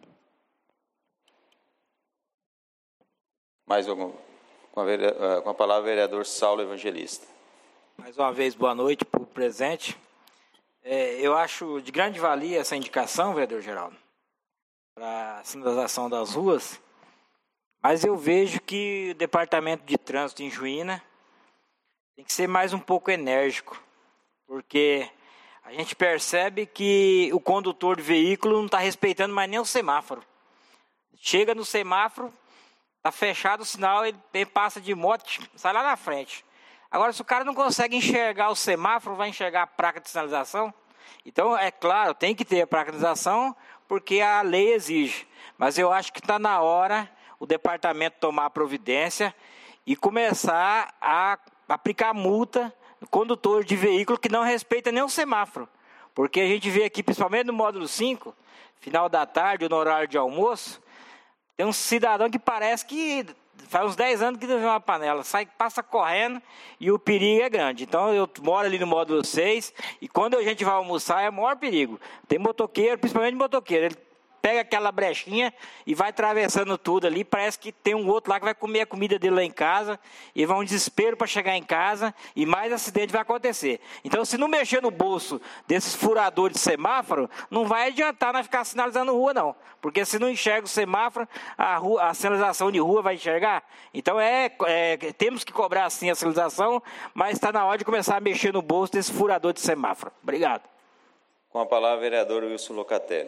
Mais algum? Com a palavra, o vereador Saulo Evangelista. Mais uma vez, boa noite para o presente. Eu acho de grande valia essa indicação, vereador Geraldo, para a sinalização das ruas, mas eu vejo que o Departamento de Trânsito em Juína tem que ser mais um pouco enérgico, porque a gente percebe que o condutor de veículo não está respeitando mais nem o semáforo. Chega no semáforo, está fechado o sinal, ele passa de moto, sai lá na frente. Agora, se o cara não consegue enxergar o semáforo, vai enxergar a placa de sinalização? Então, é claro, tem que ter a placa de sinalização, porque a lei exige. Mas eu acho que está na hora o departamento tomar a providência e começar a aplicar multa no condutor de veículo que não respeita nem o semáforo. Porque a gente vê aqui, principalmente no módulo 5, final da tarde, no horário de almoço, tem um cidadão que parece que faz uns 10 anos que deu uma panela, passa correndo e o perigo é grande. Então, eu moro ali no módulo 6 e quando a gente vai almoçar é o maior perigo. Tem motoqueiro, principalmente motoqueiro, ele pega aquela brechinha e vai atravessando tudo ali, parece que tem um outro lá que vai comer a comida dele lá em casa, e vai um desespero para chegar em casa, e mais acidente vai acontecer. Então, se não mexer no bolso desses furadores de semáforo, não vai adiantar nós ficar sinalizando rua, não. Porque se não enxerga o semáforo, a sinalização de rua vai enxergar. Então, temos que cobrar sim a sinalização, mas está na hora de começar a mexer no bolso desse furador de semáforo. Obrigado. Com a palavra, o vereador Wilson Locatelli.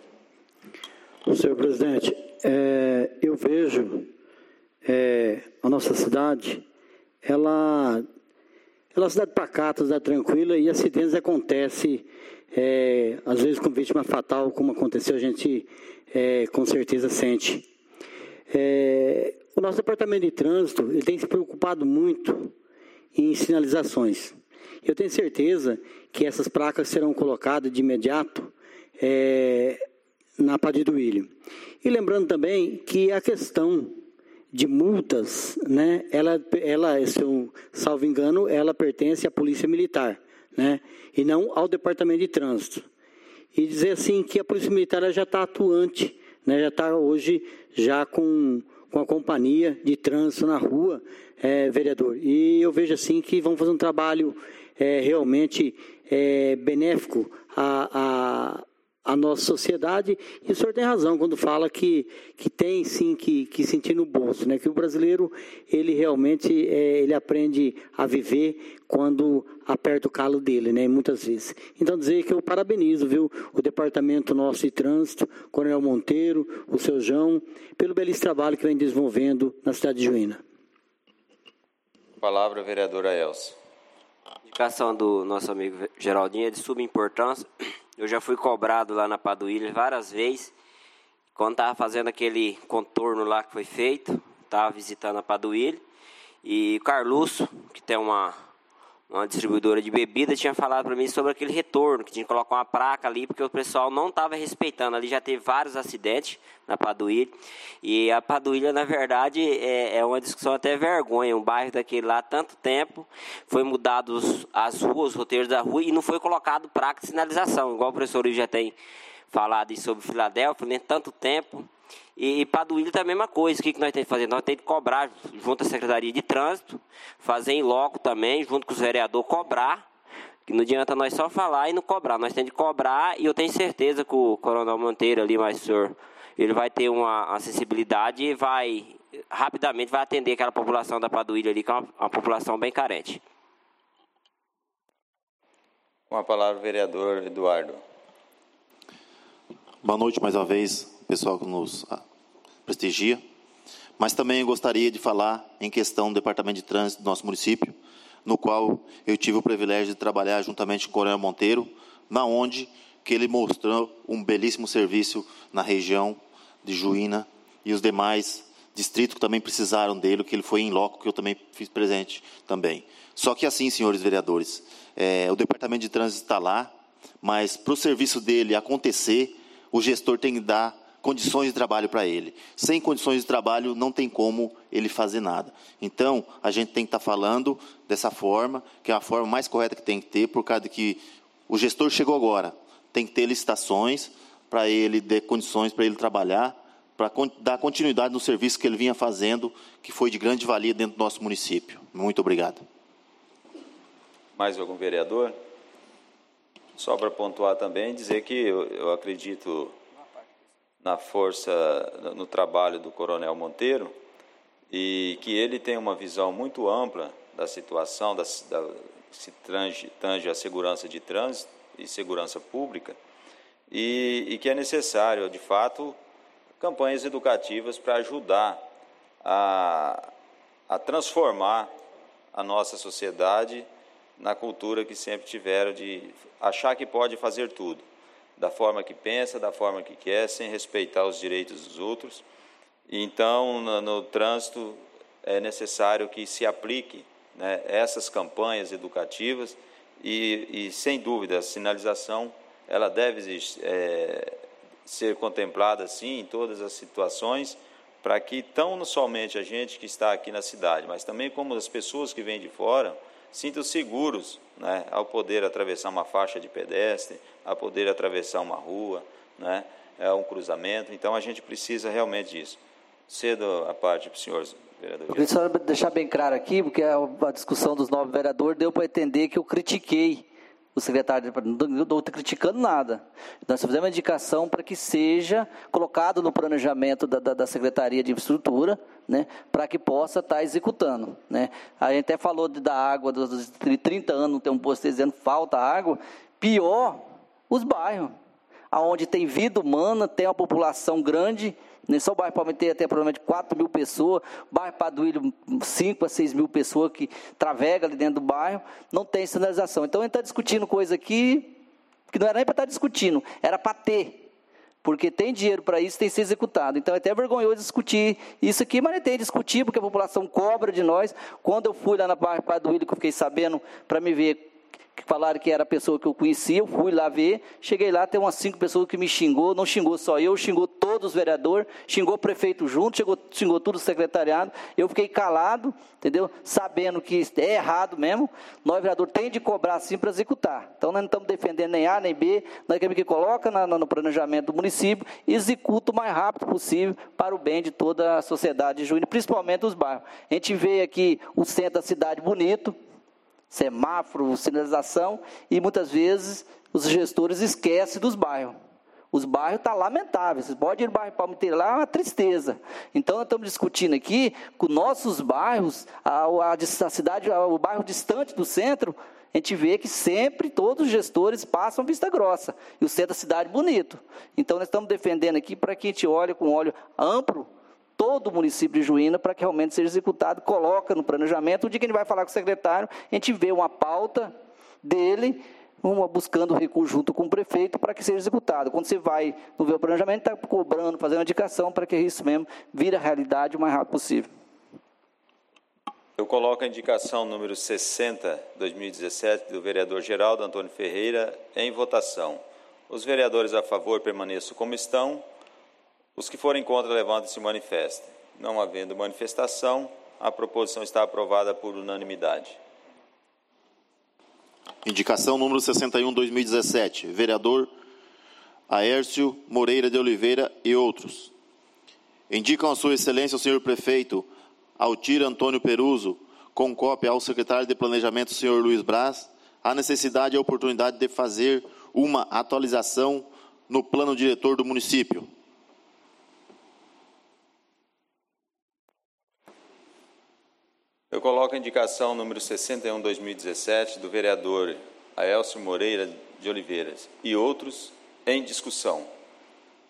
Senhor presidente, eu vejo a nossa cidade, ela é uma cidade pacata, cidade tranquila, e acidentes acontecem, às vezes com vítima fatal, como aconteceu, a gente com certeza sente. O nosso departamento de trânsito, ele tem se preocupado muito em sinalizações. Eu tenho certeza que essas placas serão colocadas de imediato na Paduílio. E lembrando também que a questão de multas, né, ela, se eu salvo engano, ela pertence à Polícia Militar, né, e não ao Departamento de Trânsito. E dizer assim que a Polícia Militar já está atuante, né, já está hoje já com a companhia de trânsito na rua, vereador. E eu vejo assim que vão fazer um trabalho realmente benéfico a nossa sociedade, e o senhor tem razão quando fala que tem sim que sentir no bolso, né? Que o brasileiro, ele realmente ele aprende a viver quando aperta o calo dele, né? Muitas vezes. Então, dizer que eu parabenizo, viu, o departamento nosso de trânsito, Coronel Monteiro, o seu João, pelo belíssimo trabalho que vem desenvolvendo na cidade de Juína. Palavra, vereadora Elsa. A indicação do nosso amigo Geraldinho é de suma importância. Eu já fui cobrado lá na Paduílio várias vezes, quando estava fazendo aquele contorno lá que foi feito, estava visitando a Paduílio, e o Carluço, que tem uma distribuidora de bebida, tinha falado para mim sobre aquele retorno, que tinha que colocar uma placa ali, porque o pessoal não estava respeitando. Ali já teve vários acidentes na Paduílio, e a Paduílio, na verdade, é uma discussão até vergonha, um bairro daquele lá, tanto tempo, foi mudado as ruas, os roteiros da rua, e não foi colocado placa de sinalização, igual o professor já tem falado sobre Filadélfia, nem tanto tempo. E Paduílio tá a mesma coisa. O que nós temos que fazer? Nós temos que cobrar junto à Secretaria de Trânsito, fazer em loco também, junto com os vereadores, cobrar, que não adianta nós só falar e não cobrar. Nós temos que cobrar, e eu tenho certeza que o Coronel Monteiro ali, mas senhor, ele vai ter uma acessibilidade e rapidamente vai atender aquela população da Paduílio ali, que é uma população bem carente. Com a palavra, o vereador Eduardo. Boa noite mais uma vez, pessoal que nos prestigia. Mas também gostaria de falar em questão do Departamento de Trânsito do nosso município, no qual eu tive o privilégio de trabalhar juntamente com o Coronel Monteiro, na onde que ele mostrou um belíssimo serviço na região de Juína e os demais distritos que também precisaram dele, que ele foi em loco, que eu também fiz presente também. Só que assim, senhores vereadores, o Departamento de Trânsito está lá, mas para o serviço dele acontecer, o gestor tem que dar condições de trabalho para ele. Sem condições de trabalho, não tem como ele fazer nada. Então, a gente tem que estar falando dessa forma, que é a forma mais correta que tem que ter, por causa de que o gestor chegou agora, tem que ter licitações para ele, dar condições para ele trabalhar, para dar continuidade no serviço que ele vinha fazendo, que foi de grande valia dentro do nosso município. Muito obrigado. Mais algum vereador? Só para pontuar também, dizer que eu acredito na força, no trabalho do Coronel Monteiro, e que ele tem uma visão muito ampla da situação, que se tange a segurança de trânsito e segurança pública, e que é necessário, de fato, campanhas educativas para ajudar a transformar a nossa sociedade na cultura que sempre tiveram de achar que pode fazer tudo, da forma que pensa, da forma que quer, sem respeitar os direitos dos outros. E então, no trânsito, é necessário que se aplique, né, essas campanhas educativas e, sem dúvida, a sinalização ela deve ser contemplada, sim, em todas as situações, para que não somente a gente que está aqui na cidade, mas também como as pessoas que vêm de fora, sintam seguros, né, ao poder atravessar uma faixa de pedestre, a poder atravessar uma rua, né, um cruzamento. Então, a gente precisa realmente disso. Cedo a parte para os senhores vereadores. Eu queria só deixar bem claro aqui, porque a discussão dos 9 vereadores deu para entender que eu critiquei o secretário, não estou criticando nada. Nós fizemos uma indicação para que seja colocado no planejamento da Secretaria de Infraestrutura, né, para que possa estar executando. Né. A gente até falou da água, dos 30 anos, não tem um posto dizendo falta água. Pior, os bairros, onde tem vida humana, tem uma população grande. Só o bairro Palmeira tem até provavelmente 4 mil pessoas, o bairro Paduílio 5 a 6 mil pessoas que travegam ali dentro do bairro, não tem sinalização. Então a gente está discutindo coisa aqui que não era nem para estar discutindo, era para ter, porque tem dinheiro para isso, tem que ser executado. Então é até vergonhoso discutir isso aqui, mas não tem que discutir, porque a população cobra de nós. Quando eu fui lá na bairro Paduílio, que eu fiquei sabendo para me ver, que falaram que era a pessoa que eu conhecia, eu fui lá ver, cheguei lá, tem umas 5 pessoas que me xingou, não xingou só eu, xingou todos os vereadores, xingou o prefeito junto, xingou tudo o secretariado, eu fiquei calado, entendeu? Sabendo que é errado mesmo, nós vereadores tem de cobrar sim para executar. Então nós não estamos defendendo nem A nem B, nós queremos que coloca no planejamento do município e executa o mais rápido possível para o bem de toda a sociedade de Juína, principalmente os bairros. A gente vê aqui o centro da cidade bonito, semáforo, sinalização, e muitas vezes os gestores esquecem dos bairros. Os bairros estão lamentáveis. Vocês podem ir no bairro Palmeira lá, é uma tristeza. Então, nós estamos discutindo aqui com nossos bairros, a cidade, o bairro distante do centro, a gente vê que sempre todos os gestores passam Vista Grossa. E o centro da cidade bonito. Então, nós estamos defendendo aqui para que a gente olhe com um olho amplo todo o município de Juína, para que realmente seja executado, coloca no planejamento. O dia que a gente vai falar com o secretário, a gente vê uma pauta dele, buscando recurso junto com o prefeito para que seja executado. Quando você vai no ver o planejamento, está cobrando, fazendo uma indicação para que isso mesmo vire a realidade o mais rápido possível. Eu coloco a indicação número 60, 2017, do vereador Geraldo Antônio Ferreira, em votação. Os vereadores a favor permaneçam como estão. Os que forem contra, levantem e se manifestem. Não havendo manifestação, a proposição está aprovada por unanimidade. Indicação número 61, 2017. Vereador Aércio Moreira de Oliveira e outros. Indicam a sua excelência o senhor prefeito Altir Antônio Peruso, com cópia ao secretário de Planejamento, senhor Luiz Braz, a necessidade e a oportunidade de fazer uma atualização no plano diretor do município. Eu coloco a indicação número 61, 2017, do vereador Aércio Moreira de Oliveira e outros em discussão.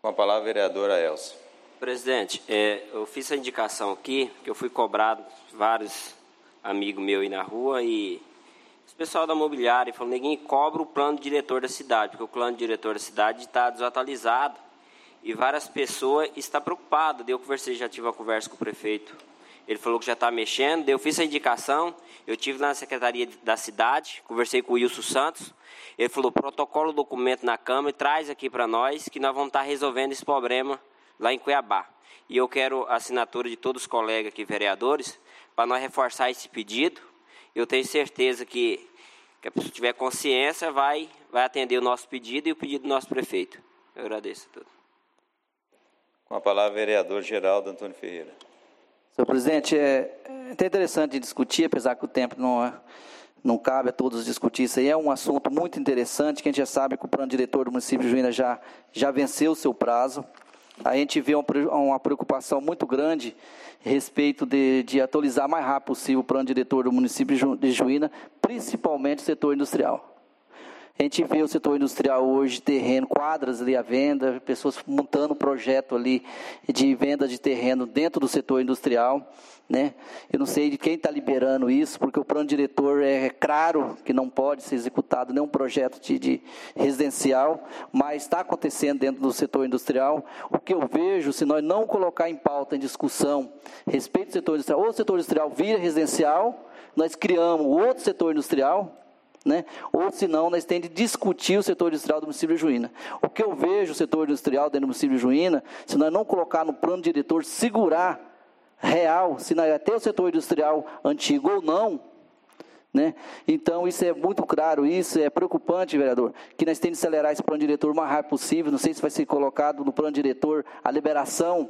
Com a palavra, a vereadora Elsa. Presidente, eu fiz a indicação aqui, que eu fui cobrado, vários amigos meus aí na rua, e o pessoal da mobiliária falou, ninguém cobra o plano diretor da cidade, porque o plano diretor da cidade está desatualizado, e várias pessoas estão preocupadas. Eu conversei, já tive uma conversa com o prefeito, ele falou que já está mexendo, eu fiz a indicação, eu estive na secretaria da cidade, conversei com o Wilson Santos, ele falou, protocolo o documento na Câmara e traz aqui para nós, que nós vamos estar resolvendo esse problema lá em Cuiabá. E eu quero a assinatura de todos os colegas aqui, vereadores, para nós reforçar esse pedido. Eu tenho certeza que a pessoa tiver consciência vai atender o nosso pedido e o pedido do nosso prefeito. Eu agradeço a todos. Com a palavra, vereador Geraldo Antônio Ferreira. Senhor presidente, é até interessante discutir, apesar que o tempo não cabe a todos discutir isso aí. É um assunto muito interessante, que a gente já sabe que o plano diretor do município de Juína já venceu o seu prazo. A gente vê uma preocupação muito grande a respeito de atualizar o mais rápido possível o plano diretor do município de Juína, principalmente o setor industrial. A gente vê o setor industrial hoje, terreno, quadras ali à venda, pessoas montando projeto ali de venda de terreno dentro do setor industrial, né? Eu não sei de quem está liberando isso, porque o plano diretor é claro que não pode ser executado nenhum projeto de residencial, mas está acontecendo dentro do setor industrial. O que eu vejo, se nós não colocar em pauta, em discussão, respeito ao setor industrial, ou o setor industrial vira residencial, nós criamos outro setor industrial, né? Ou senão nós temos de discutir o setor industrial do município de Juína. O que eu vejo o setor industrial dentro do município de Juína, se nós não colocar no plano diretor, segurar real, se nós ter o setor industrial antigo ou não, né? Então isso é muito claro, isso é preocupante, vereador, que nós temos de acelerar esse plano diretor o mais rápido possível. Não sei se vai ser colocado no plano diretor a liberação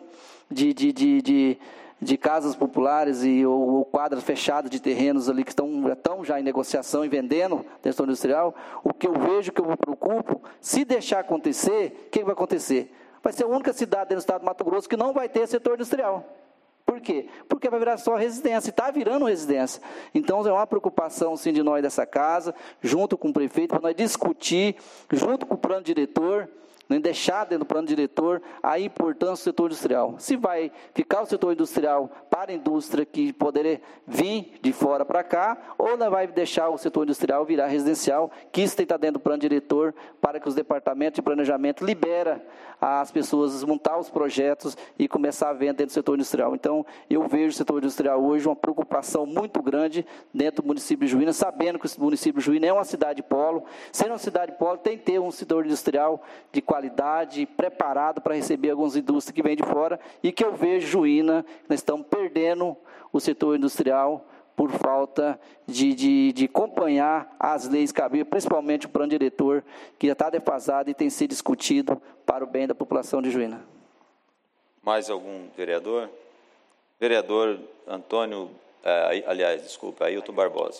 de casas populares ou quadras fechadas de terrenos ali que estão já em negociação e vendendo dentro do setor industrial. O que eu vejo, que eu me preocupo, se deixar acontecer, o que vai acontecer? Vai ser a única cidade dentro do estado do Mato Grosso que não vai ter setor industrial. Por quê? Porque vai virar só residência, e está virando residência. Então, é uma preocupação, sim, de nós dessa casa, junto com o prefeito, para nós discutir, junto com o plano diretor, nem deixar dentro do plano diretor a importância do setor industrial. Se vai ficar o setor industrial para a indústria que poderia vir de fora para cá, ou não vai deixar o setor industrial virar residencial, que isso tem que estar dentro do plano diretor, para que os departamentos de planejamento liberem as pessoas montar os projetos e começar a venda dentro do setor industrial. Então, eu vejo o setor industrial hoje uma preocupação muito grande dentro do município de Juína, sabendo que o município de Juína é uma cidade polo. Sendo uma cidade polo, tem que ter um setor industrial de qualidade, preparado para receber algumas indústrias que vêm de fora, e que eu vejo Juína, nós estamos perdendo o setor industrial por falta de acompanhar as leis cabíveis, principalmente o plano diretor, que já está defasado e tem sido discutido para o bem da população de Juína. Mais algum vereador? Vereador Antônio, Ailton Barbosa.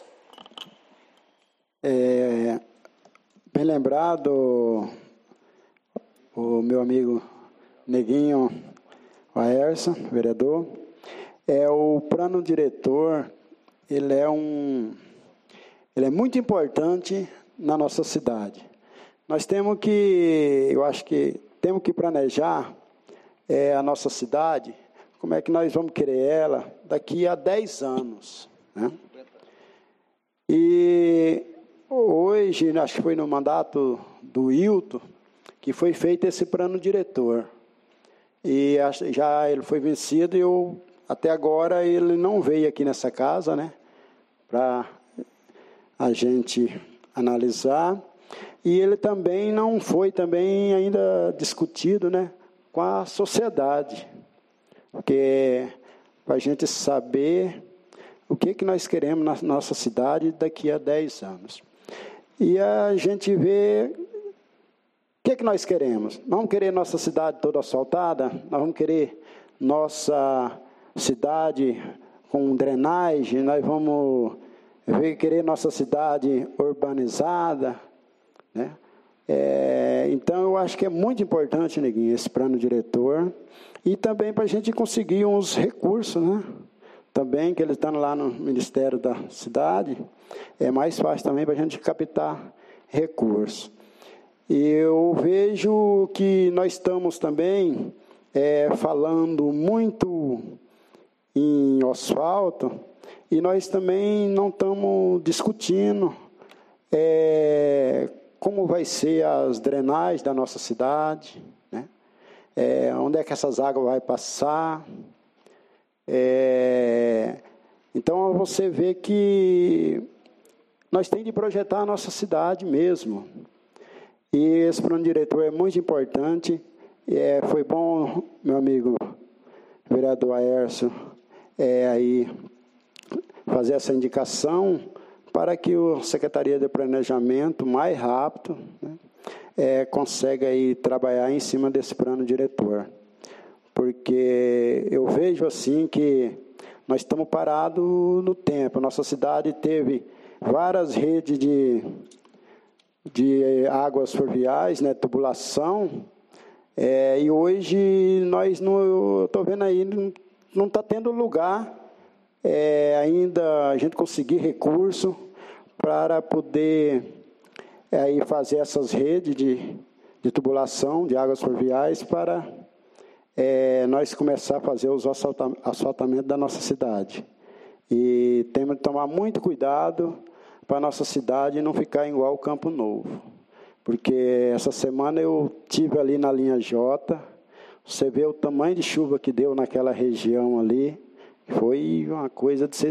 Bem lembrado, o meu amigo Neguinho Aerson, vereador, o plano diretor, ele é muito importante na nossa cidade. Nós temos que, temos que planejar a nossa cidade, como é que nós vamos querer ela daqui a 10 anos, né? E hoje, acho que foi no mandato do Hilton, que foi feito esse plano diretor. E já ele foi vencido e até agora ele não veio aqui nessa casa, né, para a gente analisar. E ele também não foi ainda discutido, né, com a sociedade, porque para a gente saber o que nós queremos na nossa cidade daqui a 10 anos. E a gente vê o que nós queremos. Nós vamos querer nossa cidade toda asfaltada? Nós vamos querer nossa cidade com drenagem? Nós vamos querer nossa cidade urbanizada, né? Então, eu acho que é muito importante, Neguinho, esse plano diretor, e também para a gente conseguir uns recursos, né? Também, que ele está lá no Ministério da Cidade, é mais fácil também para a gente captar recursos. Eu vejo que nós estamos também falando muito em asfalto e nós também não estamos discutindo como vai ser as drenagens da nossa cidade, né? Onde é que essas águas vão passar. Então, você vê que nós temos de projetar a nossa cidade mesmo. E esse plano diretor é muito importante. Foi bom, meu amigo vereador Aércio, aí fazer essa indicação para que a Secretaria de Planejamento, mais rápido, né, consiga aí trabalhar em cima desse plano diretor. Porque eu vejo assim que nós estamos parados no tempo. Nossa cidade teve várias redes de águas fluviais, né, tubulação, e hoje nós não, estou vendo aí, não está tendo lugar ainda a gente conseguir recurso para poder aí fazer essas redes de tubulação de águas fluviais para nós começar a fazer os asfaltamentos da nossa cidade. E temos que tomar muito cuidado para a nossa cidade não ficar igual o Campo Novo. Porque essa semana eu estive ali na linha J, você vê o tamanho de chuva que deu naquela região ali, foi uma coisa de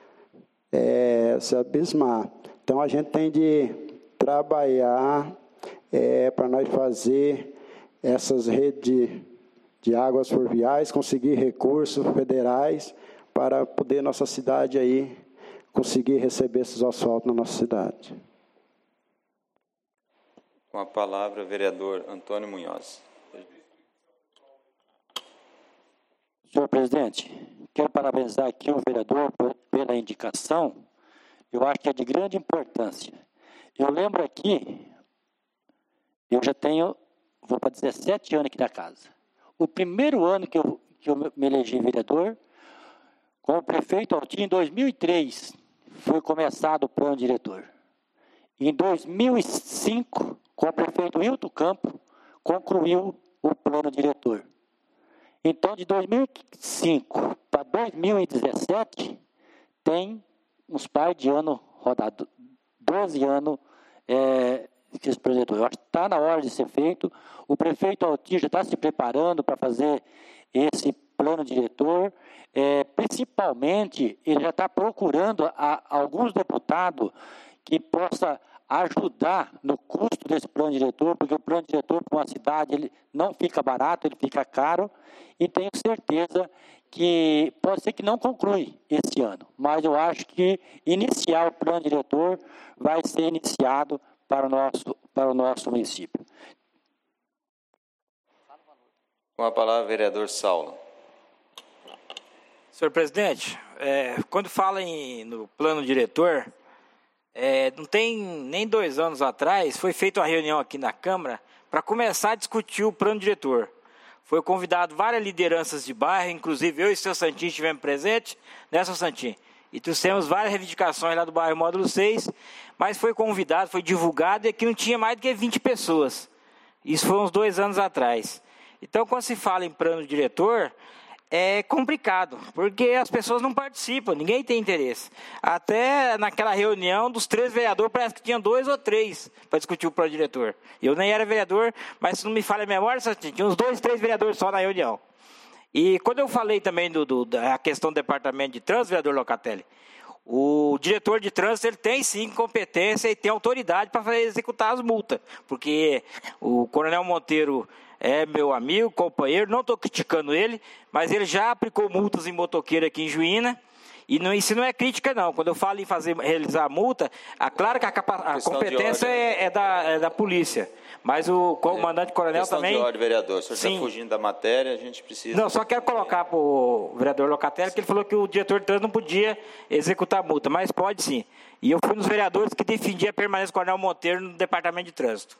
se abismar. Então a gente tem de trabalhar para nós fazer essas redes de águas fluviais, conseguir recursos federais para poder nossa cidade aí conseguir receber esses asfaltos na nossa cidade. Com a palavra, vereador Antônio Munhoz. Senhor presidente, quero parabenizar aqui o vereador pela indicação. Eu acho que é de grande importância. Eu lembro aqui, eu já tenho, vou para 17 anos aqui na casa. O primeiro ano que eu me elegi vereador, com o prefeito Altinho, em 2003, foi começado o plano diretor. Em 2005, com o prefeito Hilton Campo, concluiu o plano diretor. Então, de 2005 para 2017, tem uns par de anos rodado, 12 anos esse plano diretor. Eu acho que está na hora de ser feito. O prefeito Altinho já está se preparando para fazer esse plano diretor. Principalmente, ele já está procurando alguns deputados que possa ajudar no custo desse plano diretor, porque o plano diretor para uma cidade ele não fica barato, ele fica caro, e tenho certeza que pode ser que não conclui esse ano, mas eu acho que iniciar o plano diretor vai ser iniciado para o nosso município. Com a palavra, vereador Saulo. Senhor presidente, quando fala no plano diretor, não tem nem 2 anos atrás, foi feita uma reunião aqui na Câmara para começar a discutir o plano diretor. Foi convidado várias lideranças de bairro, inclusive eu e o seu Santinho estivemos presentes, né, seu Santinho? E trouxemos várias reivindicações lá do bairro Módulo 6, mas foi convidado, foi divulgado e aqui não tinha mais do que 20 pessoas. Isso foi uns 2 anos atrás. Então, quando se fala em plano diretor, é complicado, porque as pessoas não participam, ninguém tem interesse. Até naquela reunião dos 3 vereadores, parece que tinha 2 ou 3 para discutir o plano diretor. Eu nem era vereador, mas se não me falha a memória, só tinha uns 2, 3 vereadores só na reunião. E quando eu falei também da questão do departamento de trânsito, vereador Locatelli, o diretor de trânsito ele tem sim competência e tem autoridade para executar as multas, porque o Coronel Monteiro é meu amigo, companheiro, não estou criticando ele, mas ele já aplicou multas em motoqueiro aqui em Juína, e isso não é crítica não. Quando eu falo em realizar a multa, claro que a competência é da polícia, mas o comandante coronel também... Questão de ordem, vereador, o senhor está fugindo da matéria, a gente precisa... Não, só quero colocar para o vereador Locatelli que ele falou que o diretor de trânsito não podia executar a multa, mas pode sim. E eu fui um dos vereadores que defendia a permanência do Coronel Monteiro no departamento de trânsito.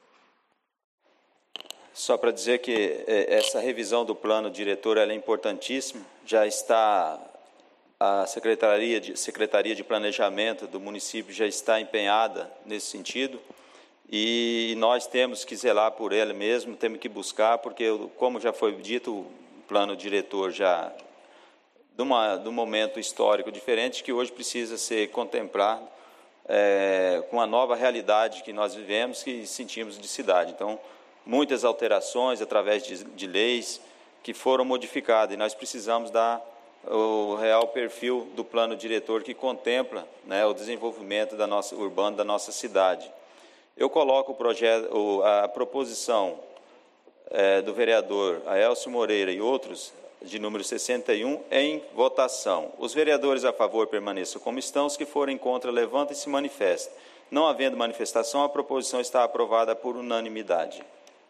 Só para dizer que essa revisão do plano diretor ela é importantíssima, já está a Secretaria de Planejamento do município já está empenhada nesse sentido e nós temos que zelar por ele mesmo, temos que buscar, porque, como já foi dito, o plano diretor já de um momento histórico diferente, que hoje precisa ser contemplado com a nova realidade que nós vivemos, que sentimos de cidade. Então, muitas alterações através de leis que foram modificadas, e nós precisamos dar o real perfil do plano diretor que contempla, né, o desenvolvimento urbano da nossa cidade. Eu coloco a proposição do vereador Aélcio Moreira e outros, de número 61, em votação. Os vereadores a favor permaneçam como estão, os que forem contra levantem e se manifestem. Não havendo manifestação, a proposição está aprovada por unanimidade.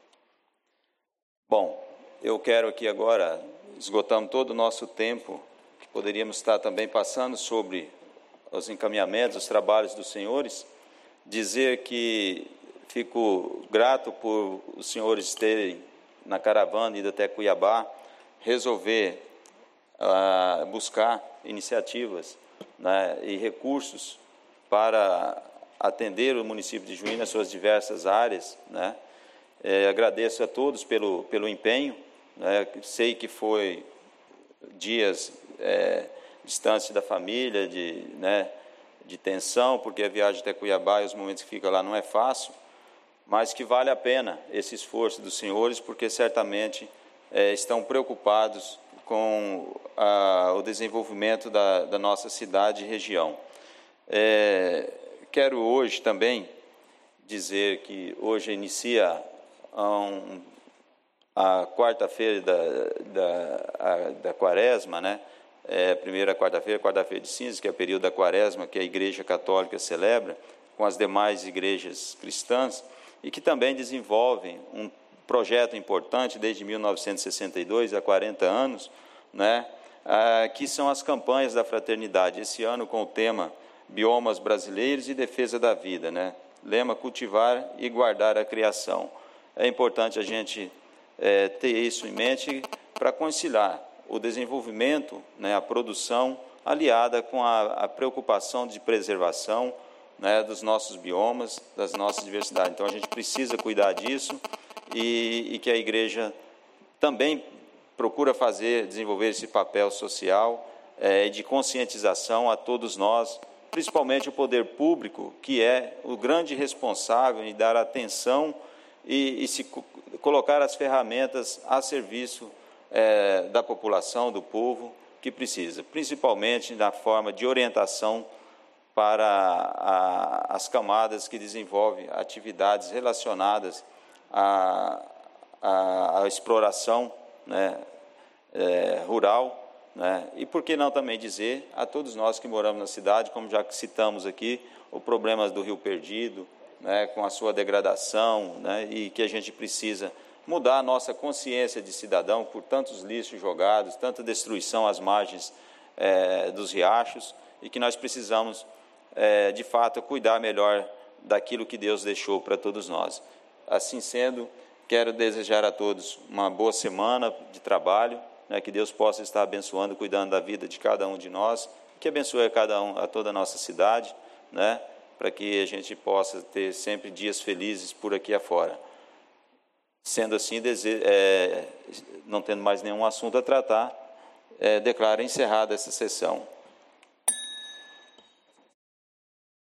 Bom, eu quero aqui agora, esgotamos todo o nosso tempo, que poderíamos estar também passando sobre os encaminhamentos, os trabalhos dos senhores, dizer que fico grato por os senhores terem, na caravana, ido até Cuiabá, resolver buscar iniciativas, né, e recursos para atender o município de Juína nas suas diversas áreas, né. Agradeço a todos pelo empenho, né, sei que foi dias distante da família, de tensão, porque a viagem até Cuiabá e os momentos que fica lá não é fácil, mas que vale a pena esse esforço dos senhores, porque certamente estão preocupados com o desenvolvimento da nossa cidade e região. Quero hoje também dizer que hoje inicia a quarta-feira da Quaresma, né? Primeira quarta-feira de cinzas, que é o período da Quaresma, que a Igreja Católica celebra, com as demais igrejas cristãs, e que também desenvolvem um projeto importante desde 1962, há 40 anos, né, que são as campanhas da fraternidade. Esse ano com o tema Biomas Brasileiros e Defesa da Vida, né? Lema cultivar e guardar a criação. É importante a gente ter isso em mente para conciliar o desenvolvimento, né, a produção, aliada com a preocupação de preservação, né, dos nossos biomas, das nossas diversidades. Então, a gente precisa cuidar disso e que a igreja também procura desenvolver esse papel social de conscientização a todos nós, principalmente o poder público, que é o grande responsável em dar atenção e se colocar as ferramentas a serviço da população, do povo que precisa, principalmente na forma de orientação para as camadas que desenvolvem atividades relacionadas à exploração, né, rural, né, e por que não também dizer a todos nós que moramos na cidade, como já citamos aqui, o problema do Rio Perdido, né, com a sua degradação, né, e que a gente precisa mudar a nossa consciência de cidadão por tantos lixos jogados, tanta destruição às margens dos riachos, e que nós precisamos de fato, cuidar melhor daquilo que Deus deixou para todos nós. Assim sendo, quero desejar a todos uma boa semana de trabalho, né, que Deus possa estar abençoando, cuidando da vida de cada um de nós, que abençoe a toda a nossa cidade, né, para que a gente possa ter sempre dias felizes por aqui afora. Sendo assim, não tendo mais nenhum assunto a tratar, declaro encerrada essa sessão.